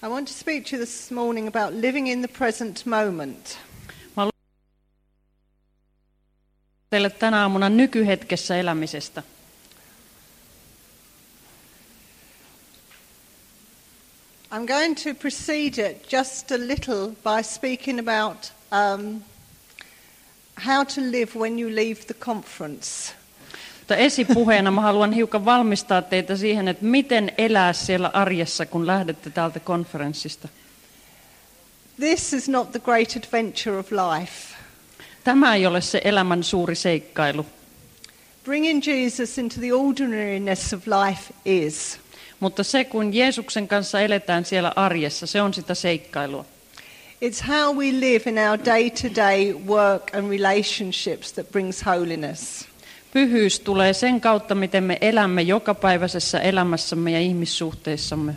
I want to speak to you this morning about living in the present moment. Mä luen teille tänä aamuna nykyhetkessä elämisestä. I'm going to precede it just a little by speaking about how to live when you leave the conference. Mutta esipuheena mä haluan hiukan valmistaa teitä siihen, että miten elää siellä arjessa, kun lähdette täältä konferenssista. This is not the great adventure of life. Tämä ei ole se elämän suuri seikkailu. Bringing Jesus into the ordinariness of life is. Mutta se, kun Jeesuksen kanssa eletään siellä arjessa, se on sitä seikkailua. It's how we live in our day-to-day work and relationships that brings holiness. Pyhyys tulee sen kautta, miten me elämme jokapäiväisessä elämässämme ja ihmissuhteissamme.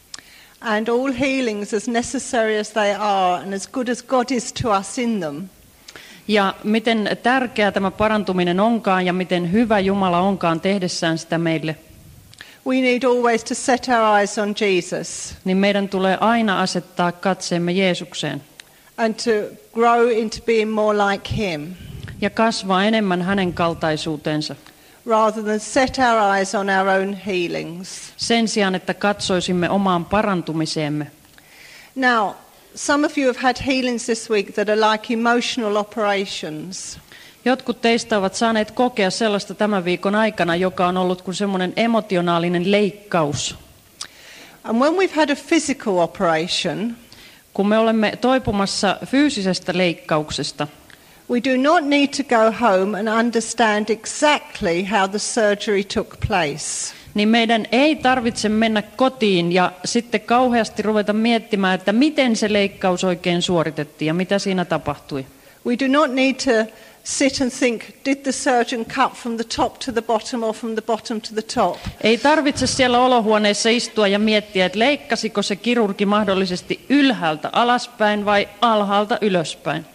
And all healings, as necessary as they are and as good as God is to us in them, Ja miten tärkeää tämä parantuminen onkaan ja miten hyvä Jumala onkaan tehdessään sitä meille, we need always to set our eyes on Jesus niin meidän tulee aina asettaa katseemme Jeesukseen and to grow into being more like him, ja kasvaa enemmän hänen kaltaisuuteensa. rather than set our eyes on our own healings. Sen sijaan, että katsoisimme omaan parantumiseemme. Now, some of you have had healings this week that are like emotional operations. Jotkut teistä ovat saaneet kokea sellaista tämän viikon aikana, joka on ollut kuin semmoinen emotionaalinen leikkaus. And when we've had a physical operation, Kun me olemme toipumassa fyysisestä leikkauksesta, we do not need to go home and understand exactly how the surgery took place. niin meidän ei tarvitse mennä kotiin ja sitten kauheasti ruveta miettimään, että miten se leikkaus oikein suoritettiin ja mitä siinä tapahtui. We do not need to sit and think, did the surgeon cut from the top to the bottom or from the bottom to the top? Ei tarvitse siellä olohuoneessa istua ja miettiä, että leikkasiko se kirurgi mahdollisesti ylhäältä alaspäin vai alhaalta ylöspäin.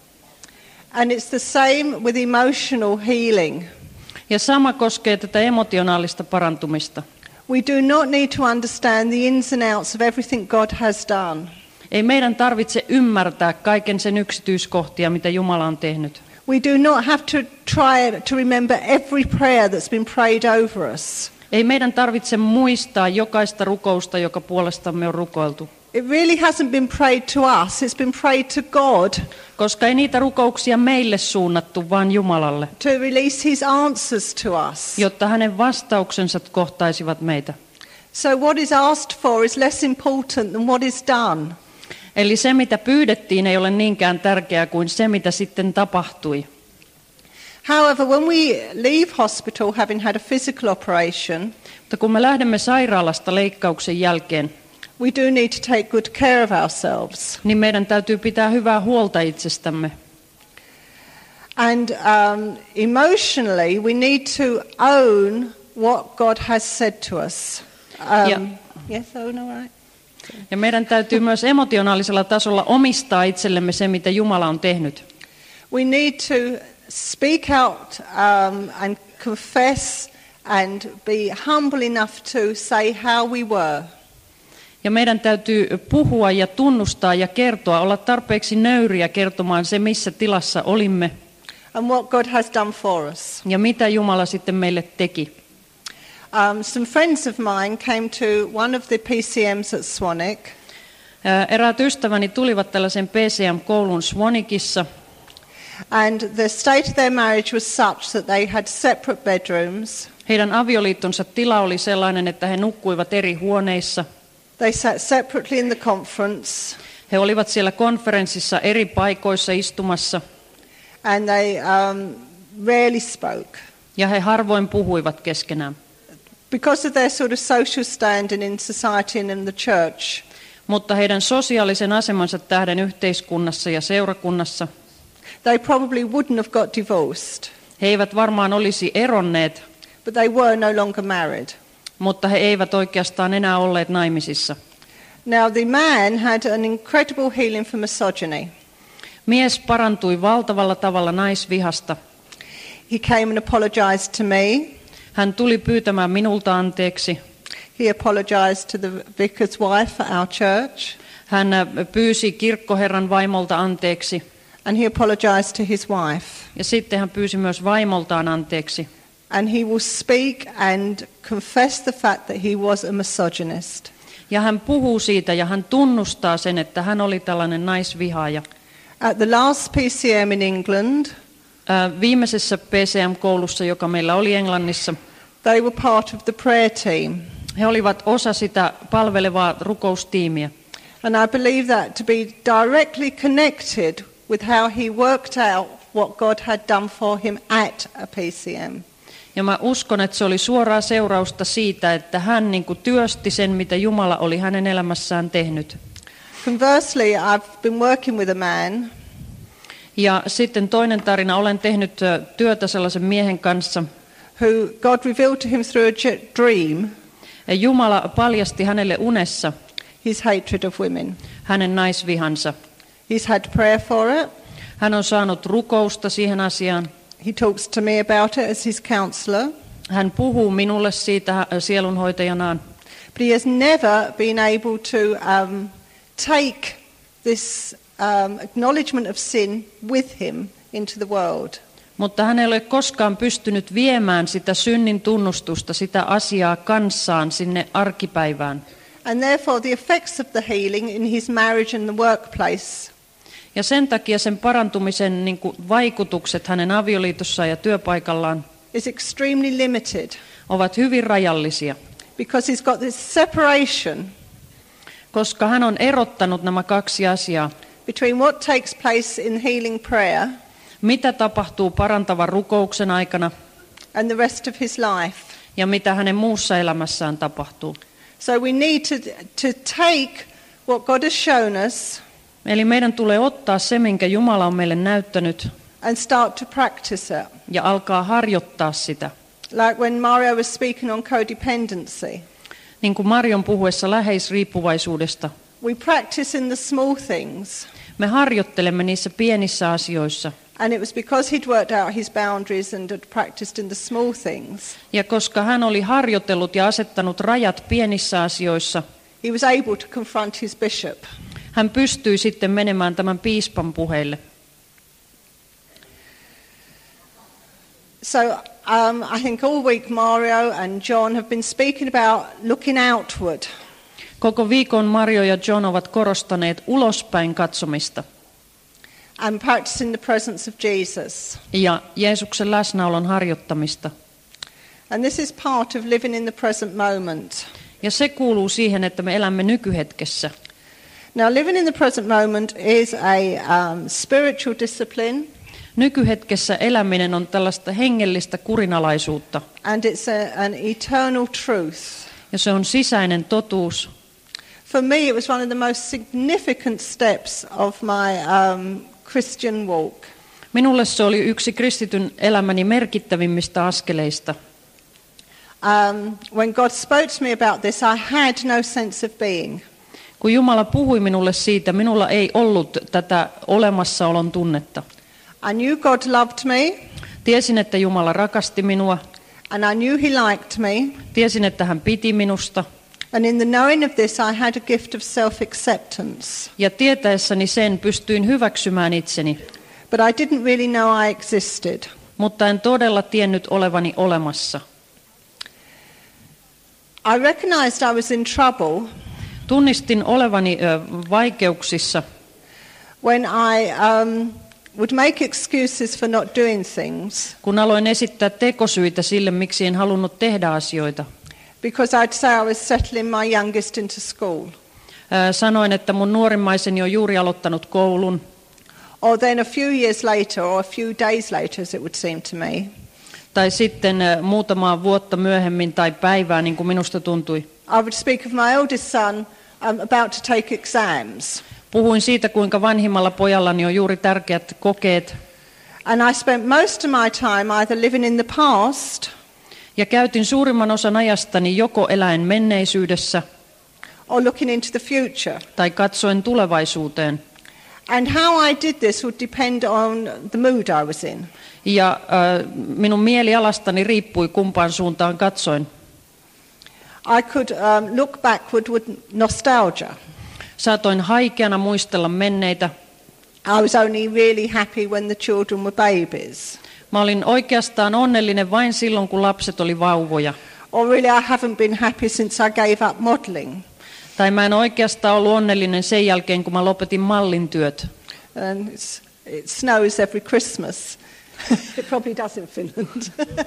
And it's the same with emotional healing. Ja sama koskee tätä emotionaalista parantumista. We do not need to understand the ins and outs of everything God has done. Ei meidän tarvitse ymmärtää kaiken sen yksityiskohtia, mitä Jumala on tehnyt. We do not have to try to remember every prayer that's been prayed over us. Ei meidän tarvitse muistaa jokaista rukousta, joka puolestamme on rukoiltu. It really hasn't been prayed to us, it's been prayed to God Koska ei niitä rukouksia meille suunnattu, vaan Jumalalle, to release his answers to us. jotta hänen vastauksensa kohtaisivat meitä. So what is asked for is less important than what is done. Eli se, mitä pyydettiin, ei ole niinkään tärkeää kuin se, mitä sitten tapahtui. However, when we leave hospital having had a physical operation, Mutta kun me lähdemme sairaalasta leikkauksen jälkeen, we do need to take good care of ourselves. niin meidän täytyy pitää hyvää huolta itsestämme. And emotionally, we need to own what God has said to us. Yeah. Yes, own, all right. Ja meidän täytyy myös emotionaalisella tasolla omistaa itsellemme se, mitä Jumala on tehnyt. We need to speak out and confess and be humble enough to say how we were. Ja meidän täytyy puhua ja tunnustaa ja kertoa, olla tarpeeksi nöyriä kertomaan se, missä tilassa olimme And what God has done for us. ja mitä Jumala sitten meille teki. Some friends of mine came to one of the PCMs at Swanwick. Eräät ystäväni tulivat tällaisen PCM-koulun Swanwickissa. And the state of their marriage was such that they had separate bedrooms. Heidän avioliittonsa tila oli sellainen, että he nukkuivat eri huoneissa. They sat separately in the conference. He olivat siellä konferenssissa eri paikoissa istumassa. And they rarely spoke. Ja he harvoin puhuivat keskenään. Because of their sort of social standing in society and in the church, Mutta heidän sosiaalisen asemansa tähden yhteiskunnassa ja seurakunnassa they probably wouldn't have got divorced, he eivät varmaan olisi eronneet, but they were no longer married. mutta he eivät oikeastaan enää olleet naimisissa. Now the man had an incredible healing for misogyny. Mies parantui valtavalla tavalla naisvihasta. He came and apologized to me. Hän tuli pyytämään minulta anteeksi. He apologized to the vicar's wife at our church. Hän pyysi kirkkoherran vaimolta anteeksi. And he apologized to his wife. Ja sitten hän pyysi myös vaimoltaan anteeksi. And he will speak and confess the fact that he was a misogynist. Ja hän puhuu siitä ja hän tunnustaa sen, että hän oli tällainen naisvihaaja. At the last PCM in England, viimeisessä PCM-koulussa, joka meillä oli Englannissa, they were part of the prayer team. He olivat osa sitä palvelevaa rukoustiimiä. And I believe that to be directly connected with how he worked out what God had done for him at a PCM. Ja mä uskon, että se oli suoraa seurausta siitä, että hän niin kuin työsti sen, mitä Jumala oli hänen elämässään tehnyt. Conversely, I've been working with a man. Ja sitten toinen tarina, olen tehnyt työtä sellaisen miehen kanssa, who God revealed to him through a dream. Ja Jumala paljasti hänelle unessa His hatred of women. hänen naisvihansa. He's had prayer for it. Hän on saanut rukousta siihen asiaan. He talks to me about it as his counselor. Hän puhuu minulle siitä sielunhoitajanaan. But he has never been able to take this acknowledgement of sin with him into the world. Mutta hän ei ole koskaan pystynyt viemään sitä synnin tunnustusta, sitä asiaa kanssaan sinne arkipäivään. And therefore the effects of the healing in his marriage and the workplace. Ja sen takia sen parantumisen niin kuin vaikutukset hänen avioliitossaan ja työpaikallaan is extremely limited. Ovat hyvin rajallisia. Because he's got this separation. Koska hän on erottanut nämä kaksi asiaa. Between what takes place in healing prayer. Mitä tapahtuu parantavan rukouksen aikana. And the rest of his life. Ja mitä hänen muussa elämässään tapahtuu. So we need to take what God has shown us. Eli meidän tulee ottaa se, minkä Jumala on meille näyttänyt. And start to practice it. Ja alkaa harjoittaa sitä. Like when Mario was speaking on codependency. Niin kuin Marion puhuessa läheisriippuvaisuudesta. We practice in the small things. Me harjoittelemme niissä pienissä asioissa. And it was because he'd worked out his boundaries and had practiced in the small things. Ja koska hän oli harjoitellut ja asettanut rajat pienissä asioissa, he was able to confront his bishop. Hän pystyi sitten menemään tämän piispan puheille. So I think all week Mario and John have been speaking about looking outward. Koko viikon Mario ja John ovat korostaneet ulospäin katsomista. And practicing the presence of Jesus. Ja Jeesuksen läsnäolon harjoittamista. And this is part of living in the present moment. Ja se kuuluu siihen, että me elämme nykyhetkessä. Now living in the present moment is a spiritual discipline. Nykyhetkessä eläminen on tällaista hengellistä kurinalaisuutta. And it's an eternal truth. Ja se on sisäinen totuus. For me it was one of the most significant steps of my Christian walk. Minulle se oli yksi kristityn elämäni merkittävimmistä askeleista. When God spoke to me about this, I had no sense of being. Kun Jumala puhui minulle siitä, minulla ei ollut tätä olemassaolon tunnetta. I knew God loved me. Tiesin, että Jumala rakasti minua. And I knew he liked me. Tiesin, että hän piti minusta. And in the knowing of this, I had a gift of self-acceptance. Ja tietäessäni sen pystyin hyväksymään itseni. But I didn't really know I existed. Mutta en todella tiennyt olevani olemassa. I recognized I was in trouble. Tunnistin olevani vaikeuksissa. When I would make excuses for not doing things. Kun aloin esittää tekosyitä sille, miksi en halunnut tehdä asioita. Because I'd say I was settling my youngest into school. Sanoin, että mun nuorimmaiseni on juuri aloittanut koulun. Or then a few years later, or a few days later, as it would seem to me. Tai sitten muutamaa vuotta myöhemmin tai päivää, niin kuin minusta tuntui. I would speak of my eldest son about to take exams. Puhuin siitä, kuinka vanhimmalla pojallani on juuri tärkeät kokeet. And I spent most of my time either living in the past. Ja käytin suurimman osan ajastani joko eläen menneisyydessä. Or looking into the future. Tai katsoen tulevaisuuteen. And how I did this would depend on the mood I was in. Ja minun mielialastani riippui kumpaan suuntaan katsoin. I could look backward with nostalgia. Saatoin haikeana muistella menneitä. I was only really happy when the children were babies. Mä olin oikeastaan onnellinen vain silloin, kun lapset oli vauvoja. Or really I haven't been happy since I gave up modelling. Tai mä en oikeastaan ollut onnellinen sen jälkeen, kun mä lopetin mallin työt. It snows every Christmas. It probably does in Finland.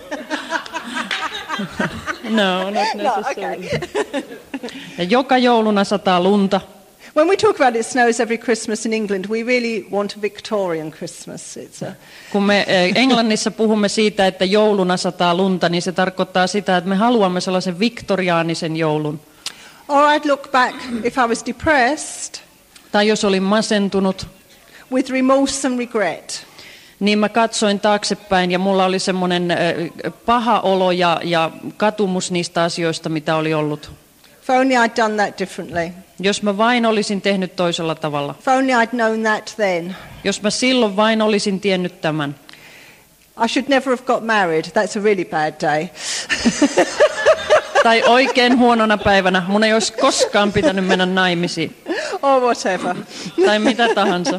No, not necessarily. No, okay. Ja joka jouluna sataa lunta. When we talk about it snows every Christmas in England, we really want a Victorian Christmas. Kun me Englannissa puhumme siitä, että jouluna sataa lunta, niin se tarkoittaa sitä, että me haluamme sellaisen viktoriaanisen joulun. Or I'd look back if I was depressed. Tai jos olin masentunut. With remorse and regret. Niin mä katsoin taaksepäin ja mulla oli semmoinen paha olo ja katumus niistä asioista, mitä oli ollut. If only I'd done that differently. Jos mä vain olisin tehnyt toisella tavalla. If only I'd known that then. Jos mä silloin vain olisin tiennyt tämän. I should never have got married. That's a really bad day. Tai oikein huonona päivänä. Mun ei olisi koskaan pitänyt mennä naimisiin. Or whatever. Tai mitä tahansa.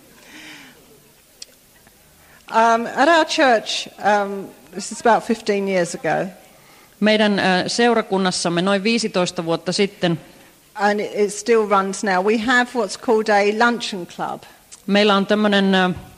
At our church, this is about 15 years ago. Meidän seurakunnassamme noin 15 vuotta sitten. And it still runs now. We have what's called a luncheon club. Meillä on tämmöinen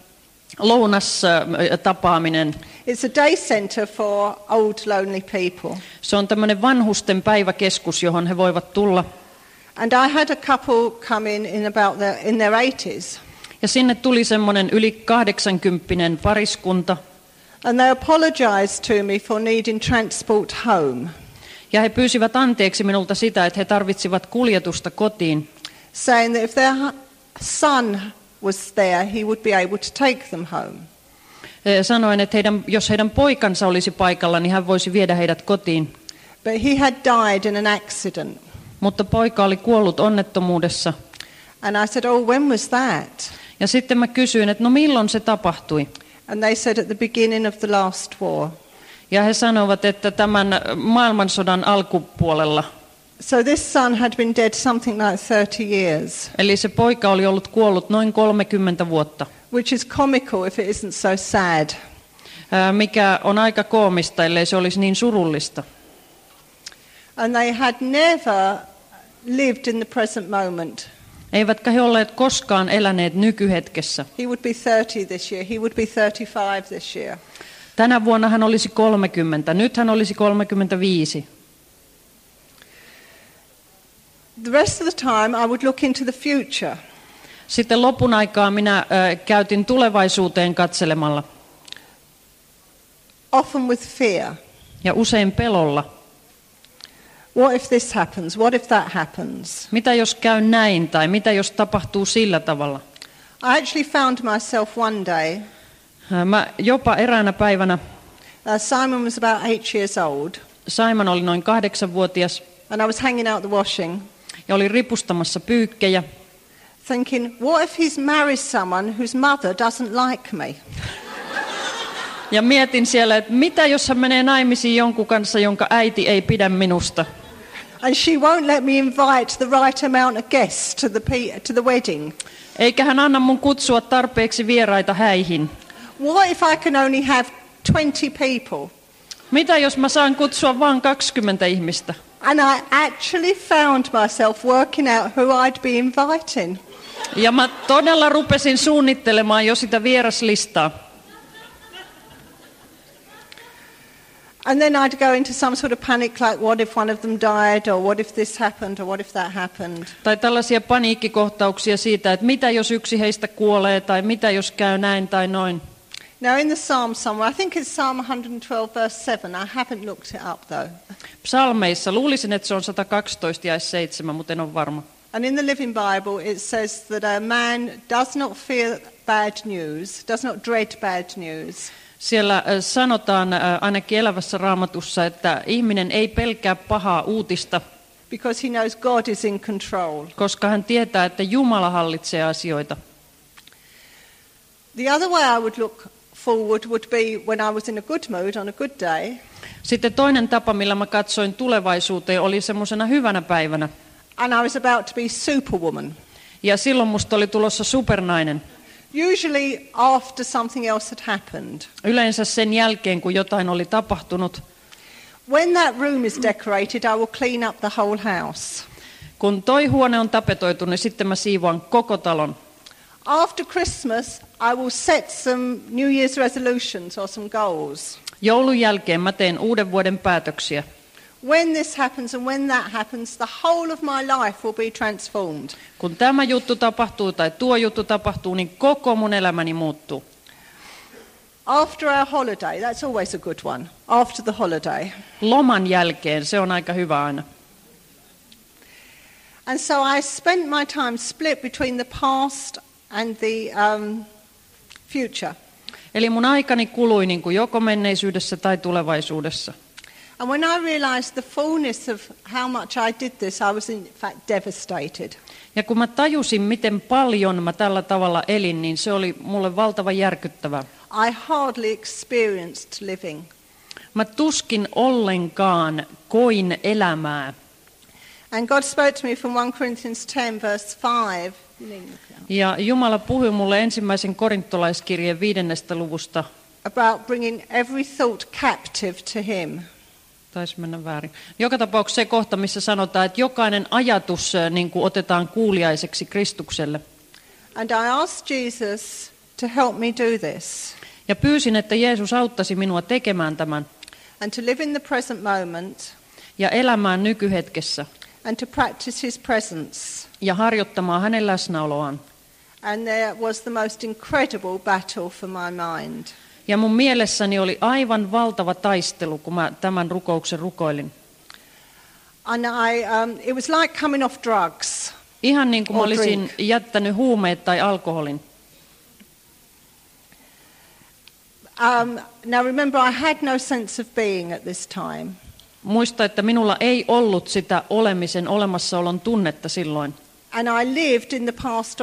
lounastapaaminen. It's a day center for old lonely people. Se on tämmöinen vanhusten päiväkeskus, johon he voivat tulla. And I had a couple come in their 80s. Ja sinne tuli semmoinen yli 80-kympppinen pariskunta. And they apologized to me for needing transport home. Ja he pyysivät anteeksi minulta sitä, että he tarvitsivat kuljetusta kotiin. Saying that if their son was there, he would be able to take them home. Sanoin, että jos heidän poikansa olisi paikalla, niin hän voisi viedä heidät kotiin. But he had died in an accident. Mutta poika oli kuollut onnettomuudessa. And I said, oh, when was that? Ja sitten mä kysyin, että no milloin se tapahtui? And they said at the beginning of the last war. Ja he sanoivat, että tämän maailmansodan alkupuolella. So this son had been dead something like 30 years. Eli se poika oli ollut kuollut noin 30 vuotta. Which is comical if it isn't so sad. Mikä on aika koomista, ellei se olisi niin surullista. And they had never lived in the present moment. Eivätkä he olleet koskaan eläneet nykyhetkessä. He would be 30 this year. He would be 35 this year. Tänä vuonna hän olisi 30. Nyt hän olisi 35. The rest of the time I would look into the future. Sitten lopun aikaa minä käytin tulevaisuuteen katselemalla. Often with fear. Ja usein pelolla. What if this happens? What if that happens? Mitä jos käy näin tai mitä jos tapahtuu sillä tavalla? I actually found myself one day. Mä jopa eräänä päivänä. Simon was about 8 years old. Simon oli noin 8-vuotias. And I was hanging out the washing. Ja oli ripustamassa pyykkejä. Thinking, what if he's married someone whose mother doesn't like me? Ja mietin siellä, että mitä jos hän menee naimisiin jonkun kanssa, jonka äiti ei pidä minusta. And she won't let me invite the right amount of guests to the wedding. Eikä hän anna mun kutsua tarpeeksi vieraita häihin. What if I can only have 20 people? Mitä jos mä saan kutsua vain 20 ihmistä? And I actually found myself working out who I'd be inviting. Ja mä todella rupesin suunnittelemaan jo sitä vieraslistaa. And then I'd go into some sort of panic like what if one of them died or what if this happened or what if that happened. Tai tällaisia paniikkikohtauksia siitä, että mitä jos yksi heistä kuolee tai mitä jos käy näin tai noin. Now in the Psalm somewhere, I think it's Psalm 112 verse 7, I haven't looked it up though. Psalmeissa, luulisin, että se on 112 ja 7, mutta en ole varma. And in the Living Bible it says that a man does not fear bad news, does not dread bad news. Siellä sanotaan ainakin Elävässä Raamatussa, että ihminen ei pelkää pahaa uutista, because he knows God is in control. Koska hän tietää, että Jumala hallitsee asioita. The other way I would look forward would be when I was in a good mood on a good day. Sitten toinen tapa, millä mä katsoin tulevaisuuteen, oli semmoisena hyvänä päivänä. And I was about to be superwoman. Ja silloin musta oli tulossa supernainen. Usually after something else had happened. Yleensä sen jälkeen, kun jotain oli tapahtunut. When that room is decorated, I will clean up the whole house. Kun toi huone on tapetoitu, niin sitten mä siivoan koko talon. After Christmas, I will set some New Year's resolutions or some goals. Joulun jälkeen mä teen uuden vuoden päätöksiä. When this happens and when that happens, the whole of my life will be transformed. Kun tämä juttu tapahtuu tai tuo juttu tapahtuu, niin koko mun elämäni muuttuu. After our holiday, that's always a good one. After the holiday. Loman jälkeen, se on aika hyvä aina. And so I spent my time split between the past and the future. Eli mun aikani kului niin kuin joko menneisyydessä tai tulevaisuudessa. And when I realized the fullness of how much I did this, I was in fact devastated. Ja kun mä tajusin, miten paljon mä tällä tavalla elin, niin se oli mulle valtavan järkyttävää. I hardly experienced living. Mä tuskin ollenkaan koin elämää. And God spoke to me from 1 Corinthians 10 verse 5. Ja Jumala puhui mulle ensimmäisen korintolaiskirjeen 5. luvusta. About bringing every thought captive to him. Taisi mennä väärin. Joka tapauksessa se kohta, missä sanotaan, että jokainen ajatus niin kuin otetaan kuuliaiseksi Kristukselle. And I asked Jesus to help me do this. Ja pyysin, että Jeesus auttaisi minua tekemään tämän. And to live in the present moment. Ja elämään nykyhetkessä. And to practice his presence. Ja harjoittamaan hänen läsnäoloaan. And there was the most incredible battle for my mind. Ja mun mielessäni oli aivan valtava taistelu, kun mä tämän rukouksen rukoilin. And it was like coming off drugs. Ihan niin kuin mä olisin jättänyt huumeet tai alkoholin. Now remember, I had no sense of being at this time. Muista, että minulla ei ollut sitä olemisen, olemassaolon tunnetta silloin. And I lived in the past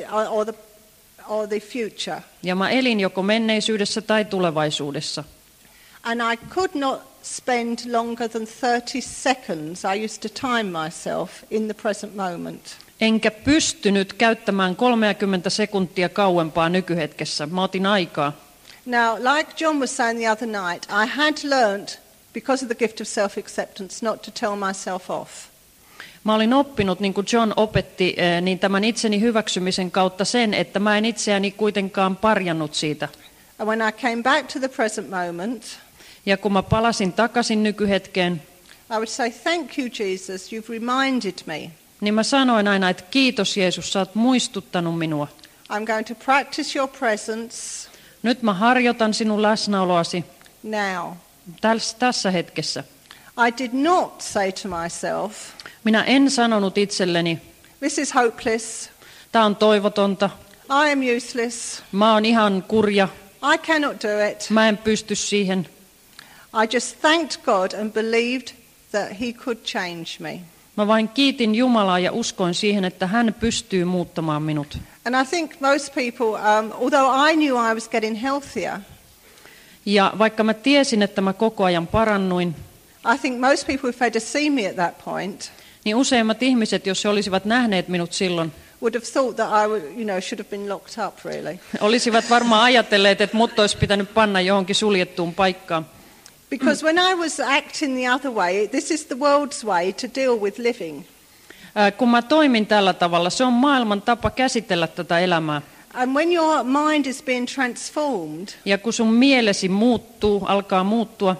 or the future. Ja mä elin joko menneisyydessä tai tulevaisuudessa. And I could not spend longer than 30 seconds. I used to time myself in the present moment. Enkä pystynyt käyttämään 30 sekuntia kauempaa nykyhetkessä. Mä otin aikaa. Now, like John was saying the other night, I had learnt, because of the gift of self-acceptance, not to tell myself off. Mä olin oppinut, niin kuin John opetti, niin tämän itseni hyväksymisen kautta sen, että mä en itseäni kuitenkaan parjannut siitä. And when I came back to the present moment, ja kun mä palasin takaisin nykyhetkeen, I would say, thank you Jesus, you've reminded me. Niin mä sanoin aina, että kiitos Jeesus, sä oot muistuttanut minua. I'm going to practice your presence. Nyt mä harjoitan sinun läsnäoloasi. Now. Tässä hetkessä. I did not say to myself, minä en sanonut itselleni, this is hopeless. Tämä on toivotonta. I am useless. Mä oon ihan kurja. I cannot do it. Mä en pysty siihen. I just thanked God and believed that he could change me. Mä vain kiitin Jumalaa ja uskoin siihen, että hän pystyy muuttamaan minut. And I think most people, although I knew I was getting healthier, ja vaikka mä tiesin, että mä koko ajan parannuin, I think most people, if they'd have seen me at that point, niin useimmat ihmiset, jos he olisivat nähneet minut silloin, would have thought that I would, should have been locked up really. olisivat varmaan ajatelleet, että mut olisi pitänyt panna johonkin suljettuun paikkaan. Because when I was acting the other way, this is the world's way to deal with living. Kun mä toimin tällä tavalla, se on maailman tapa käsitellä tätä elämää. And when your mind is being transformed, ja kun sun mielesi alkaa muuttua,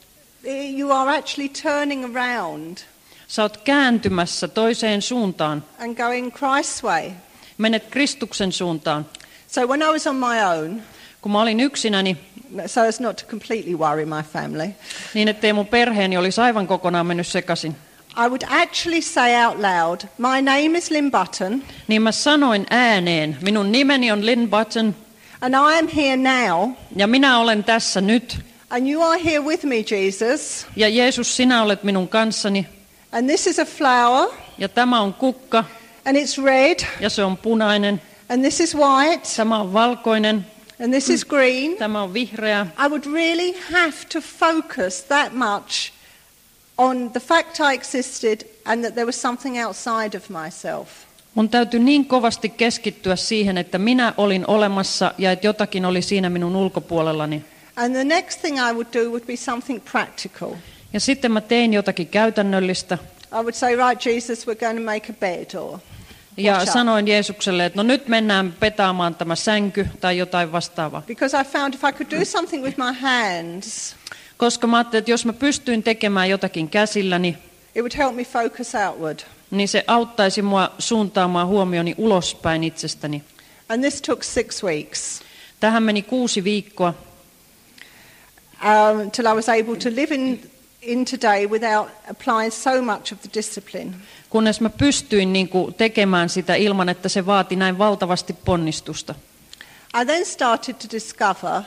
you are actually turning around. Sä oot kääntymässä toiseen suuntaan. And going Christ's way. Menet Kristuksen suuntaan. So when I was on my own, kun mä olin yksinäni, so as not to completely worry my family, niin ettei mun perheeni olisi aivan kokonaan mennyt sekaisin, I would actually say out loud, my name is Lynn Button. Niin mä sanoin ääneen, minun nimeni on Lynn Button. And I am here now. Ja minä olen tässä nyt. And you are here with me, Jesus. Ja Jeesus, sinä olet minun kanssani. And this is a flower. Ja tämä on kukka. And it's red. Ja se on punainen. And this is white. Tämä on valkoinen. and this is green, Tämä on vihreä. I would really have to focus that much on the fact I existed and that there was something outside of myself. Mun täytyy niin kovasti keskittyä siihen, että minä olin olemassa ja että jotakin oli siinä minun ulkopuolellani. And the next thing I would do would be something practical. Ja sitten mä tein jotakin käytännöllistä. I would say, right, Jesus, we're going to make a bed, or Ja sanoin Jeesukselle, että no nyt mennään petaamaan tämä sänky tai jotain vastaavaa. because I found if I could do something with my hands, Koska mä ajattelin, että jos mä pystyin tekemään jotakin käsilläni, it would help me focus outward. niin se auttaisi mua suuntaamaan huomioni ulospäin itsestäni. And this took 6 weeks Tähän meni 6 viikkoa, till I was able to live in today without applying so much of the discipline. kunnes mä pystyin niin kuin tekemään sitä ilman, että se vaati näin valtavasti ponnistusta. I then started to discover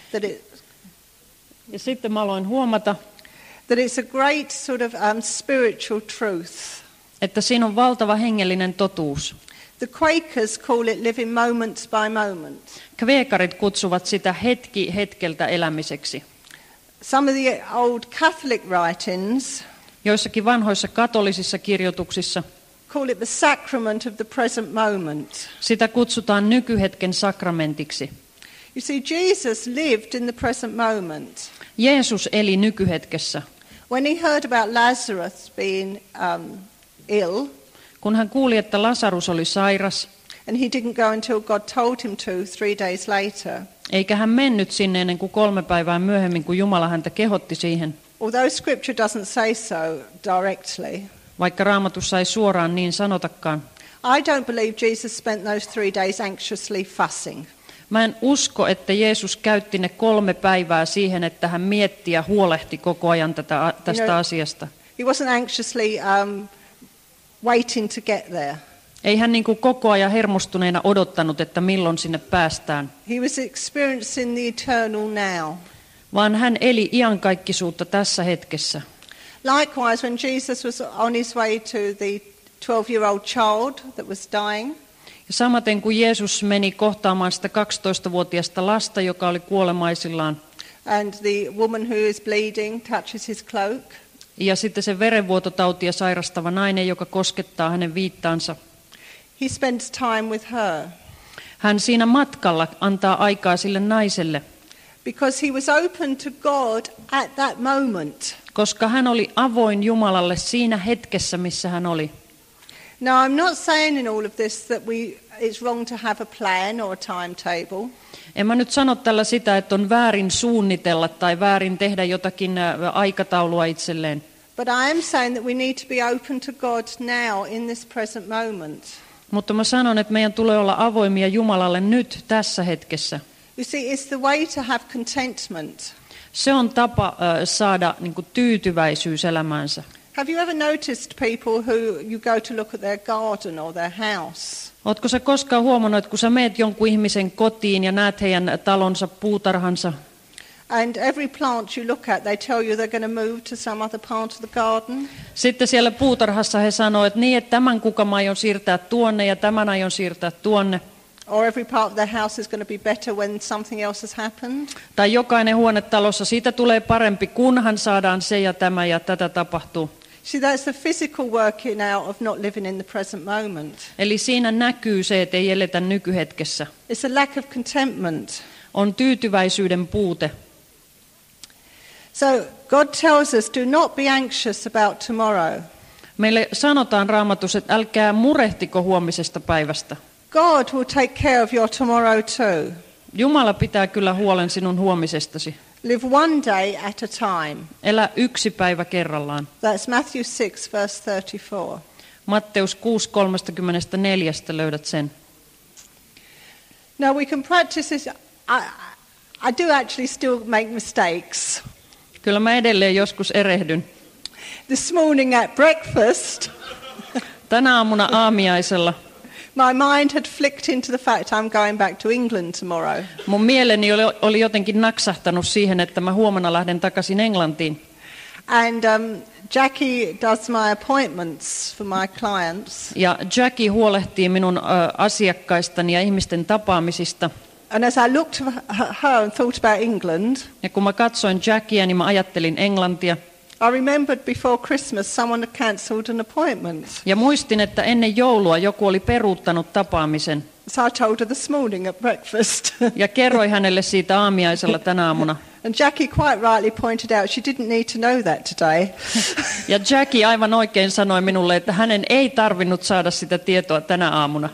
Ja sitten mä aloin huomata, that it's a great sort of spiritual truth. että siinä on valtava hengellinen totuus. The Quakers call it living moments by moment. Kveekarit kutsuvat sitä hetki hetkeltä elämiseksi. Some of the old Catholic writings Joissakin vanhoissa katolisissa kirjoituksissa call it the sacrament of the present moment. sitä kutsutaan nykyhetken sakramentiksi. You see, Jesus lived in the present moment. Jeesus eli nykyhetkessä. When he heard about Lazarus being ill, Kun hän kuuli, että Lasarus oli sairas, and he didn't go until God told him to 3 days later, eikä hän mennyt sinne ennen kuin 3 päivää myöhemmin, kun Jumala häntä kehotti siihen, although Scripture doesn't say so directly, vaikka Raamatussa ei suoraan niin sanotakaan. I don't believe Jesus spent those 3 days anxiously fussing. Mä en usko, että Jeesus käytti ne 3 päivää siihen, että hän mietti ja huolehti koko ajan tästä asiasta. He wasn't anxiously waiting to get there. Ei hän niin kuin koko ajan hermostuneena odottanut, että milloin sinne päästään, He was experiencing the eternal now. vaan hän eli iankaikkisuutta tässä hetkessä. Likewise, when Jesus was on his way to the 12-year-old child that was dying, Ja samaten kuin Jeesus meni kohtaamaan sitä 12-vuotiaasta lasta, joka oli kuolemaisillaan, and the woman who is bleeding touches his cloak, ja sitten se verenvuototautia sairastava nainen, joka koskettaa hänen viittaansa, he spends time with her hän siinä matkalla antaa aikaa sille naiselle, because he was open to God at that moment. koska hän oli avoin Jumalalle siinä hetkessä, missä hän oli. Now, I'm not saying in all of this that it's wrong to have a plan or a timetable. En mä nyt sano tällä sitä, että on väärin suunnitella tai väärin tehdä jotakin aikataulua itselleen. But I am saying that we need to be open to God now in this present moment. Mutta mä sanon, että meidän tulee olla avoimia Jumalalle nyt tässä hetkessä. You see, it's the way to have contentment. Se on tapa saada niin kuin tyytyväisyys elämäänsä. Have you ever noticed people who you go to look at their garden or their house? Ootko sä koskaan huomannut, että kun sä meet jonkun ihmisen kotiin ja näet heidän talonsa, puutarhansa, And every plant you look at, they tell you they're going to move to some other part of the garden. sitten siellä puutarhassa he sanoo, että niin, että tämän kuka mä aion siirtää tuonne ja tämän aion siirtää tuonne. Or every part of their house is going to be better when something else has happened. Tai jokainen huone talossa, siitä tulee parempi, kunhan saadaan se ja tämä ja tätä tapahtuu. See, that's the physical working out of not living in the present moment. Eli siinä näkyy se, että ei eletä nykyhetkessä. It's a lack of contentment. On tyytyväisyyden puute. So God tells us, do not be anxious about tomorrow. Meille sanotaan Raamatussa, että älkää murehtiko huomisesta päivästä. God will take care of your tomorrow too. Jumala pitää kyllä huolen sinun huomisestasi. Live one day at a time. Elä yksi päivä kerrallaan. That's Matthew 6, verse 34. Matteus 6:34 löydät sen. Now we can practice this. I do actually still make mistakes. Kyllä mä edelleen joskus erehdyn. This morning at breakfast, Tänä aamuna aamiaisella my mind had flicked into the fact I'm going back to England tomorrow. mun mieleni oli jotenkin naksahtanut siihen, että mä huomenna lähden takaisin Englantiin. And Jackie does my appointments for my clients. Ja Jackie huolehtii minun asiakkaistani ja ihmisten tapaamisista. And as I looked at her and thought about England, Ja kun mä katsoin Jackia, niin mä ajattelin Englantia. I remembered before Christmas someone had cancelled an appointment. Ja muistin, että ennen joulua joku oli peruuttanut tapaamisen. So I told her this morning at breakfast. Ja kerroin hänelle siitä aamiaisella tänä aamuna. And Jackie quite rightly pointed out she didn't need to know that today. Ja Jackie aivan oikein sanoi minulle, että hänen ei tarvinnut saada sitä tietoa tänä aamuna.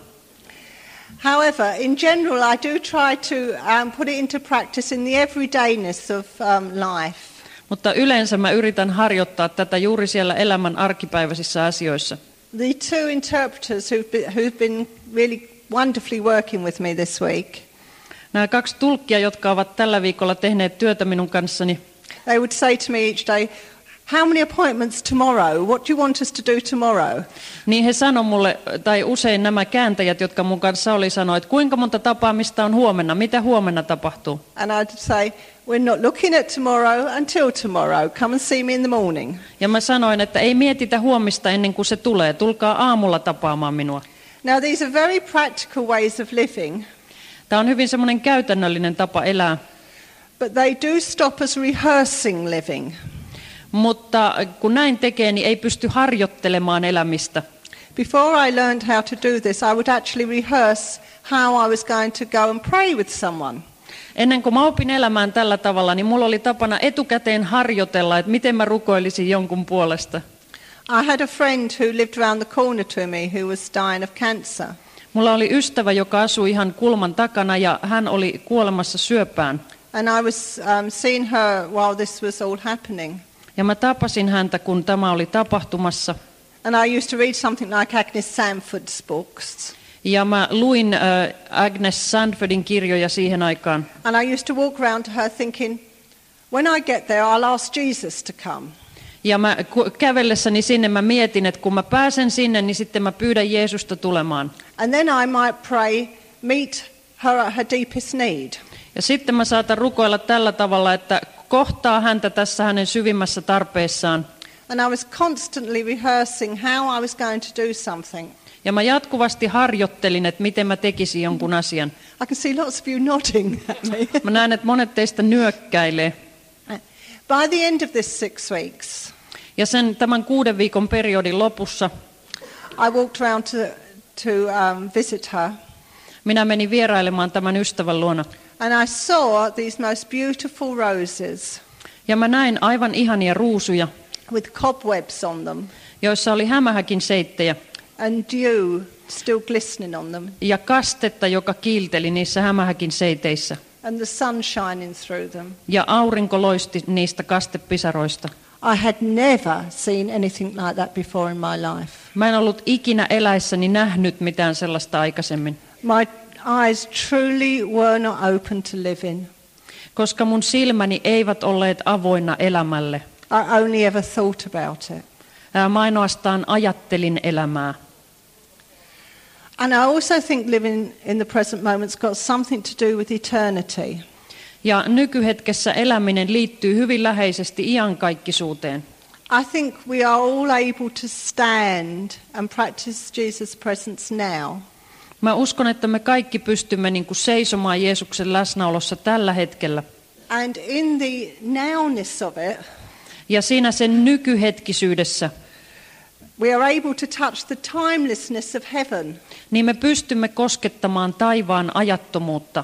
However, in general, I do try to put it into practice in the everydayness of life. Mutta yleensä mä yritän harjoittaa tätä juuri siellä elämän arkipäiväisissä asioissa. The two interpreters who've been really wonderfully working with me this week, Nämä 2 tulkkia, jotka ovat tällä viikolla tehneet työtä minun kanssani, they would say to me each day, how many appointments tomorrow? What do you want us to do tomorrow? niin he sanoi mulle, tai usein nämä kääntäjät, jotka mun kanssa oli, sanoi, että kuinka monta tapaamista on huomenna, mitä huomenna tapahtuu. And I'd say, we're not looking at tomorrow until tomorrow. Come and see me in the morning. Ja mä sanoin, että ei mietitä huomista ennen kuin se tulee, tulkaa aamulla tapaamaan minua. Now, these are very practical ways of living, Tämä on hyvin semmoinen käytännöllinen tapa elää, but they do stop us rehearsing living. mutta kun näin tekee, niin ei pysty harjoittelemaan elämistä. Before I learned how to do this, I would actually rehearse how I was going to go and pray with someone. Ennen kuin mä opin elämään tällä tavalla, niin mulla oli tapana etukäteen harjoitella, että miten mä rukoilisin jonkun puolesta. I had a friend who lived around the corner to me who was dying of cancer. Mulla oli ystävä, joka asui ihan kulman takana ja hän oli kuolemassa syöpään. And I was seeing her while this was all happening. Ja mä tapasin häntä, kun tämä oli tapahtumassa. And I used to read something like Agnes Sanford's books. Ja mä luin Agnes Sanfordin kirjoja siihen aikaan. And I used to walk around to her thinking, when I get there, I'll ask Jesus to come. Ja mä kävellessäni sinne mä mietin, että kun mä pääsen sinne, niin sitten mä pyydän Jeesusta tulemaan. And then I might pray, meet her at her deepest need. Ja sitten mä saatan rukoilla tällä tavalla, että kohtaa häntä tässä hänen syvimmässä tarpeessaan. And I was constantly rehearsing how I was going to do something. Ja mä jatkuvasti harjoittelin, että miten mä tekisin jonkun asian. I can see lots of you nodding at me. Mä näen, että monet teistä nyökkäilee. By the end of this 6 weeks, Ja tämän 6 viikon periodin lopussa I walked around to visit her. minä menin vierailemaan tämän ystävän luona. And I saw these most beautiful roses Ja mä näin aivan ihania ruusuja, with cobwebs on them joissa oli hämähäkin seittejä and dew still glistening on them ja kastetta, joka kiilteli niissä hämähäkin seiteissä. and the sun shining through them. Ja aurinko loisti niistä kastepisaroista. I had never seen anything like that before in my life. Mä en ollut ikinä eläessäni nähnyt mitään sellaista aikaisemmin, My eyes truly were not open to living. koska mun silmäni eivät olleet avoinna elämälle. I only ever thought about it. Mä ainoastaan ajattelin elämää. And I also think living in the present moment's got something to do with eternity. Ja nykyhetkessä eläminen liittyy hyvin läheisesti iankaikkisuuteen. I think we are all able to stand and practice Jesus' presence now. Mä uskon, että me kaikki pystymme niin kuin seisomaan Jeesuksen läsnäolossa tällä hetkellä. And in the nowness of it, Ja siinä sen nykyhetkisyydessä, we are able to touch the timelessness of heaven. niin me pystymme koskettamaan taivaan ajattomuutta.